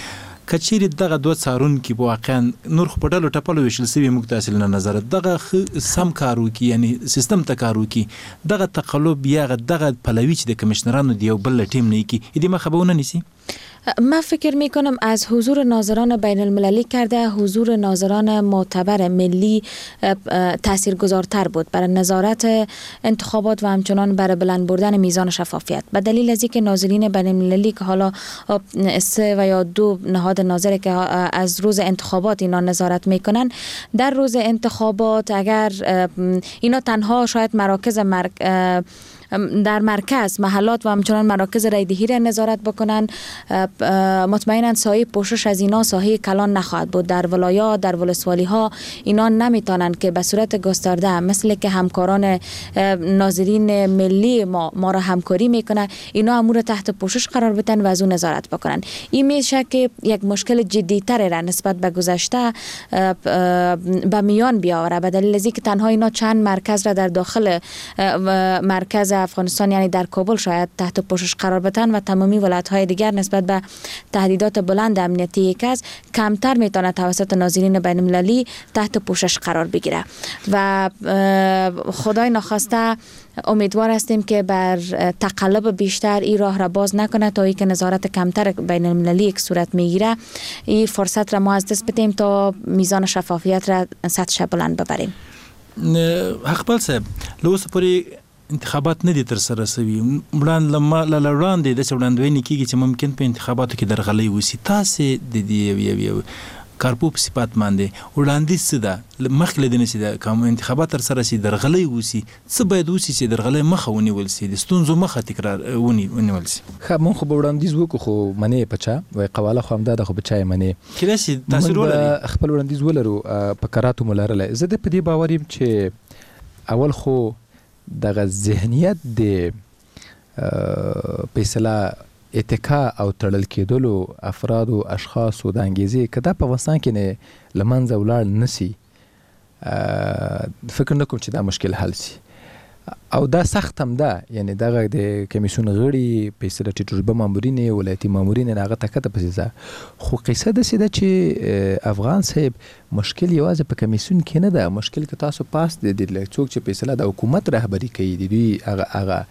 Speaker 5: کچېری دغه دوه څارونکي په واقعا نور خو په ډلو ټپلو ویشل سوي موږ تحصیل نه نظر دغه سم کارو کی یعنی سیستم ته کارو کی دغه تقلب یا دغه پلوی چې د کمشنرانو دی یو بل ټیم نه کی دې ما خبرونه نیسی.
Speaker 11: من فکر می کنم از حضور ناظران بین المللی کرده حضور ناظران معتبر ملی تاثیرگذارتر بود برای نظارت انتخابات و همچنان برای بلند بردن میزان شفافیت. به دلیل از اینکه ناظرین بین المللی که حالا سه و یا دو نهاد ناظر که از روز انتخابات اینا نظارت میکنن، در روز انتخابات اگر اینا تنها شاید مراکز مرک در مرکز محلات و همچنان مراکز رایدهی را نظارت بکنن، مطمئنا سایه پوشش از اینا سایه کلان نخواهد بود. در ولایات در ولسوالی ها اینا نمیتونن که به صورت گسترده مثل که همکاران ناظرین ملی ما, ما را همکاری میکنه اینا امور تحت پوشش قرار بدن و از اون نظارت بکنن. این میشه که یک مشکل جدی تر را نسبت به گذشته به میان بیاوره، به دلیل از اینکه تنها اینا چند مرکز را در داخل مرکز افغانستان یعنی در کابل شاید تحت پوشش قرار بدن و تمامی ولایت‌های دیگر نسبت به تهدیدات بلند امنیتی یک از کمتر میتونه توسط ناظرین بین المللی تحت پوشش قرار بگیره و خدای نخواسته امیدوار هستیم که بر تقلب بیشتر این راه را باز نکنه تا اینکه نظارت کمتر بین المللی یک صورت میگیره این فرصت را ما از دست بدیم تا میزان شفافیت را سطحش بلند ببریم.
Speaker 5: حقبال صاحب لوس پوری انتخابات نه دي تر سره سوي وړاند لما لوړاندې د وړاندوینې کیږي چې ممکن په انتخاباتو کې درغلي وسی تاسو د دې یو کارپو په صفات باندې وړاندې سده مخکې لدنه سده کوم انتخابات تر سره سي درغلي وسی څه باید وسی چې درغلي مخه ونیول سي د ستونزو مخه تکرار ونی ونیول سي.
Speaker 10: خو مونږ خو وړاندیز وکړو خو منې پچا وای قواله خو هم دا خو بچای منې
Speaker 5: کله سي تاسو ولري
Speaker 10: خپل وړاندیز ولرو په قراتو ملارله زه د پدې باوریم چې اول خو دغه ذهنیت د پیسلا اتکا او تړل کېدلو افراد او اشخاص او د انګیزې کدا په افغانستان کې نه لمنځه ولاړ نسی فکر نکوم چې دا مشکل حل سي او دا سخت هم ده یعنی دغه د کمیسیون غړي پیسلا تجربه مامورین ولایتي مامورین هغه تکته پسیزه خو قصه د سیده چې افغان صاحب مشکل یوازې په کمیسیون کې نه ده مشکل که تاسو پاس د دې څوک چې پیسلا د حکومت رهبری کوي د دوی هغه هغه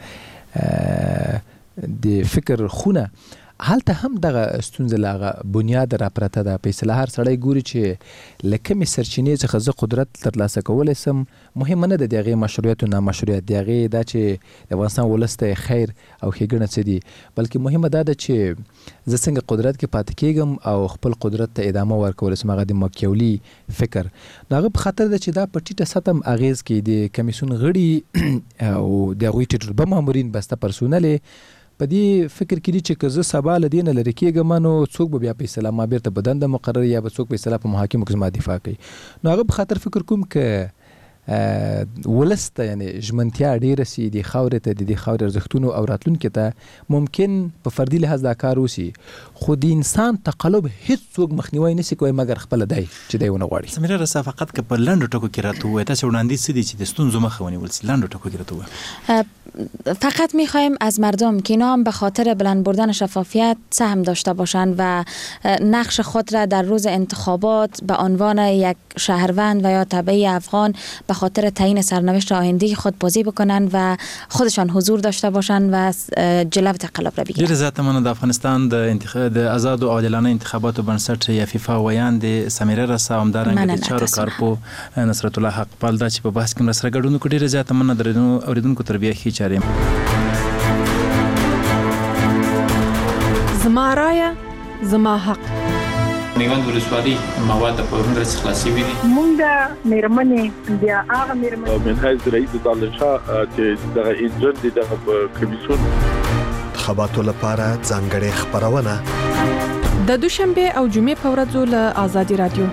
Speaker 10: د فکر خونه حالته هم دغه ستونزه لاغه بنیاد را پرته ده پیسلا هر سړی ګوري چې لکه می سرچینې څخه ز قدرت ترلاسه کولای سم مهم نه ده دغه مشروعیت او نامشروعیت دغه د چې د افغانستان ولسته خیر او ښېګڼه څه دي بلکې مهمه ده چې زه څنګه قدرت کې پاتې کېږم او خپل قدرت ته ادامه ورکول سم هغه د ماکیولي فکر دغه په خاطر ده چې دا په ټیټه سطح اغیز کوي د کمیسیون غړي او د غوي تجربه مامورین بسته پرسونل په دې فکر کې چې که زه سبا له دې نه لرې کېږم نو څوک به بیا فیصله ما بیرته په دنده مقرر یا به څوک فیصله په محاکمو کې زما دفاع کوي نو هغه په خاطر فکر کوم که ولس ته یعنې ژمنتیا ډېره سي دې خاورې ته د دې خاورې ارزښتونو او راتلونکي ته ممکن په فردي لحاظ دا کار وسي خو د انسان تقلب هیڅوک مخنیوی نشي کوی مګر خپله دی چې دی ونه غواړي.
Speaker 5: سمیرا رسا فقط که په لنډو ټکو کې راته ووایې تاسې وړاندیز څه دي چې د ستونزو مخه ونیول سي لنډو ټکو کې راته ووایه.
Speaker 11: فقط میخوایم از مردم که اینا هم به خاطر بلند بردن شفافیت سهم داشته باشند و نقش خود را در روز انتخابات به عنوان یک شهروند و یا تبعی افغان به خاطر تعیین سرنوشت آینده خود بازی بکنند و خودشان حضور داشته باشند و جلو تقلب را بگیرند.
Speaker 5: ډیره زیاته مننه د افغانستان د انتخاب د آزاد او عادلانه انتخاباتو بنسټ یا فیفا ویاند سمیرا رسا همدارنګه د چارو کارپو نصرت الله حقپال دا چې په بحث کې سره ګډون کړي ډیره زیاته مننه درنو اوریدونکو تربیه خي چاریم.
Speaker 24: زما رایه زما حق.
Speaker 12: میوند ولسوالي مواد په هندرس خلاصي وي
Speaker 13: مونږ د میرمنې بیا هغه میرمنې
Speaker 14: من حیث رئیس دالشا چې دغه انجن دغه کمیسیون
Speaker 3: انتخاباتو لپاره ځانګړې خبرونه
Speaker 24: د دوشنبه او جمعې په ورځو له آزادي رادیو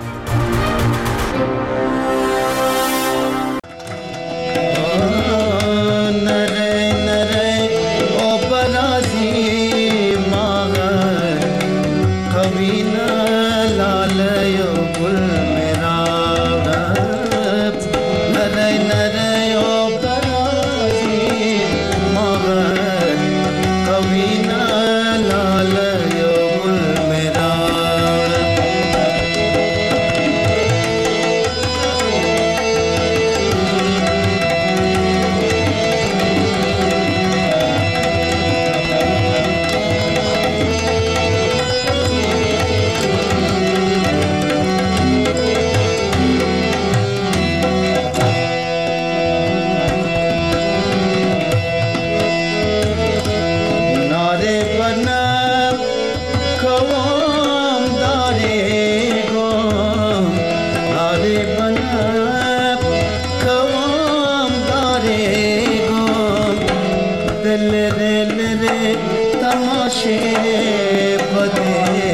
Speaker 6: तमाशे बदे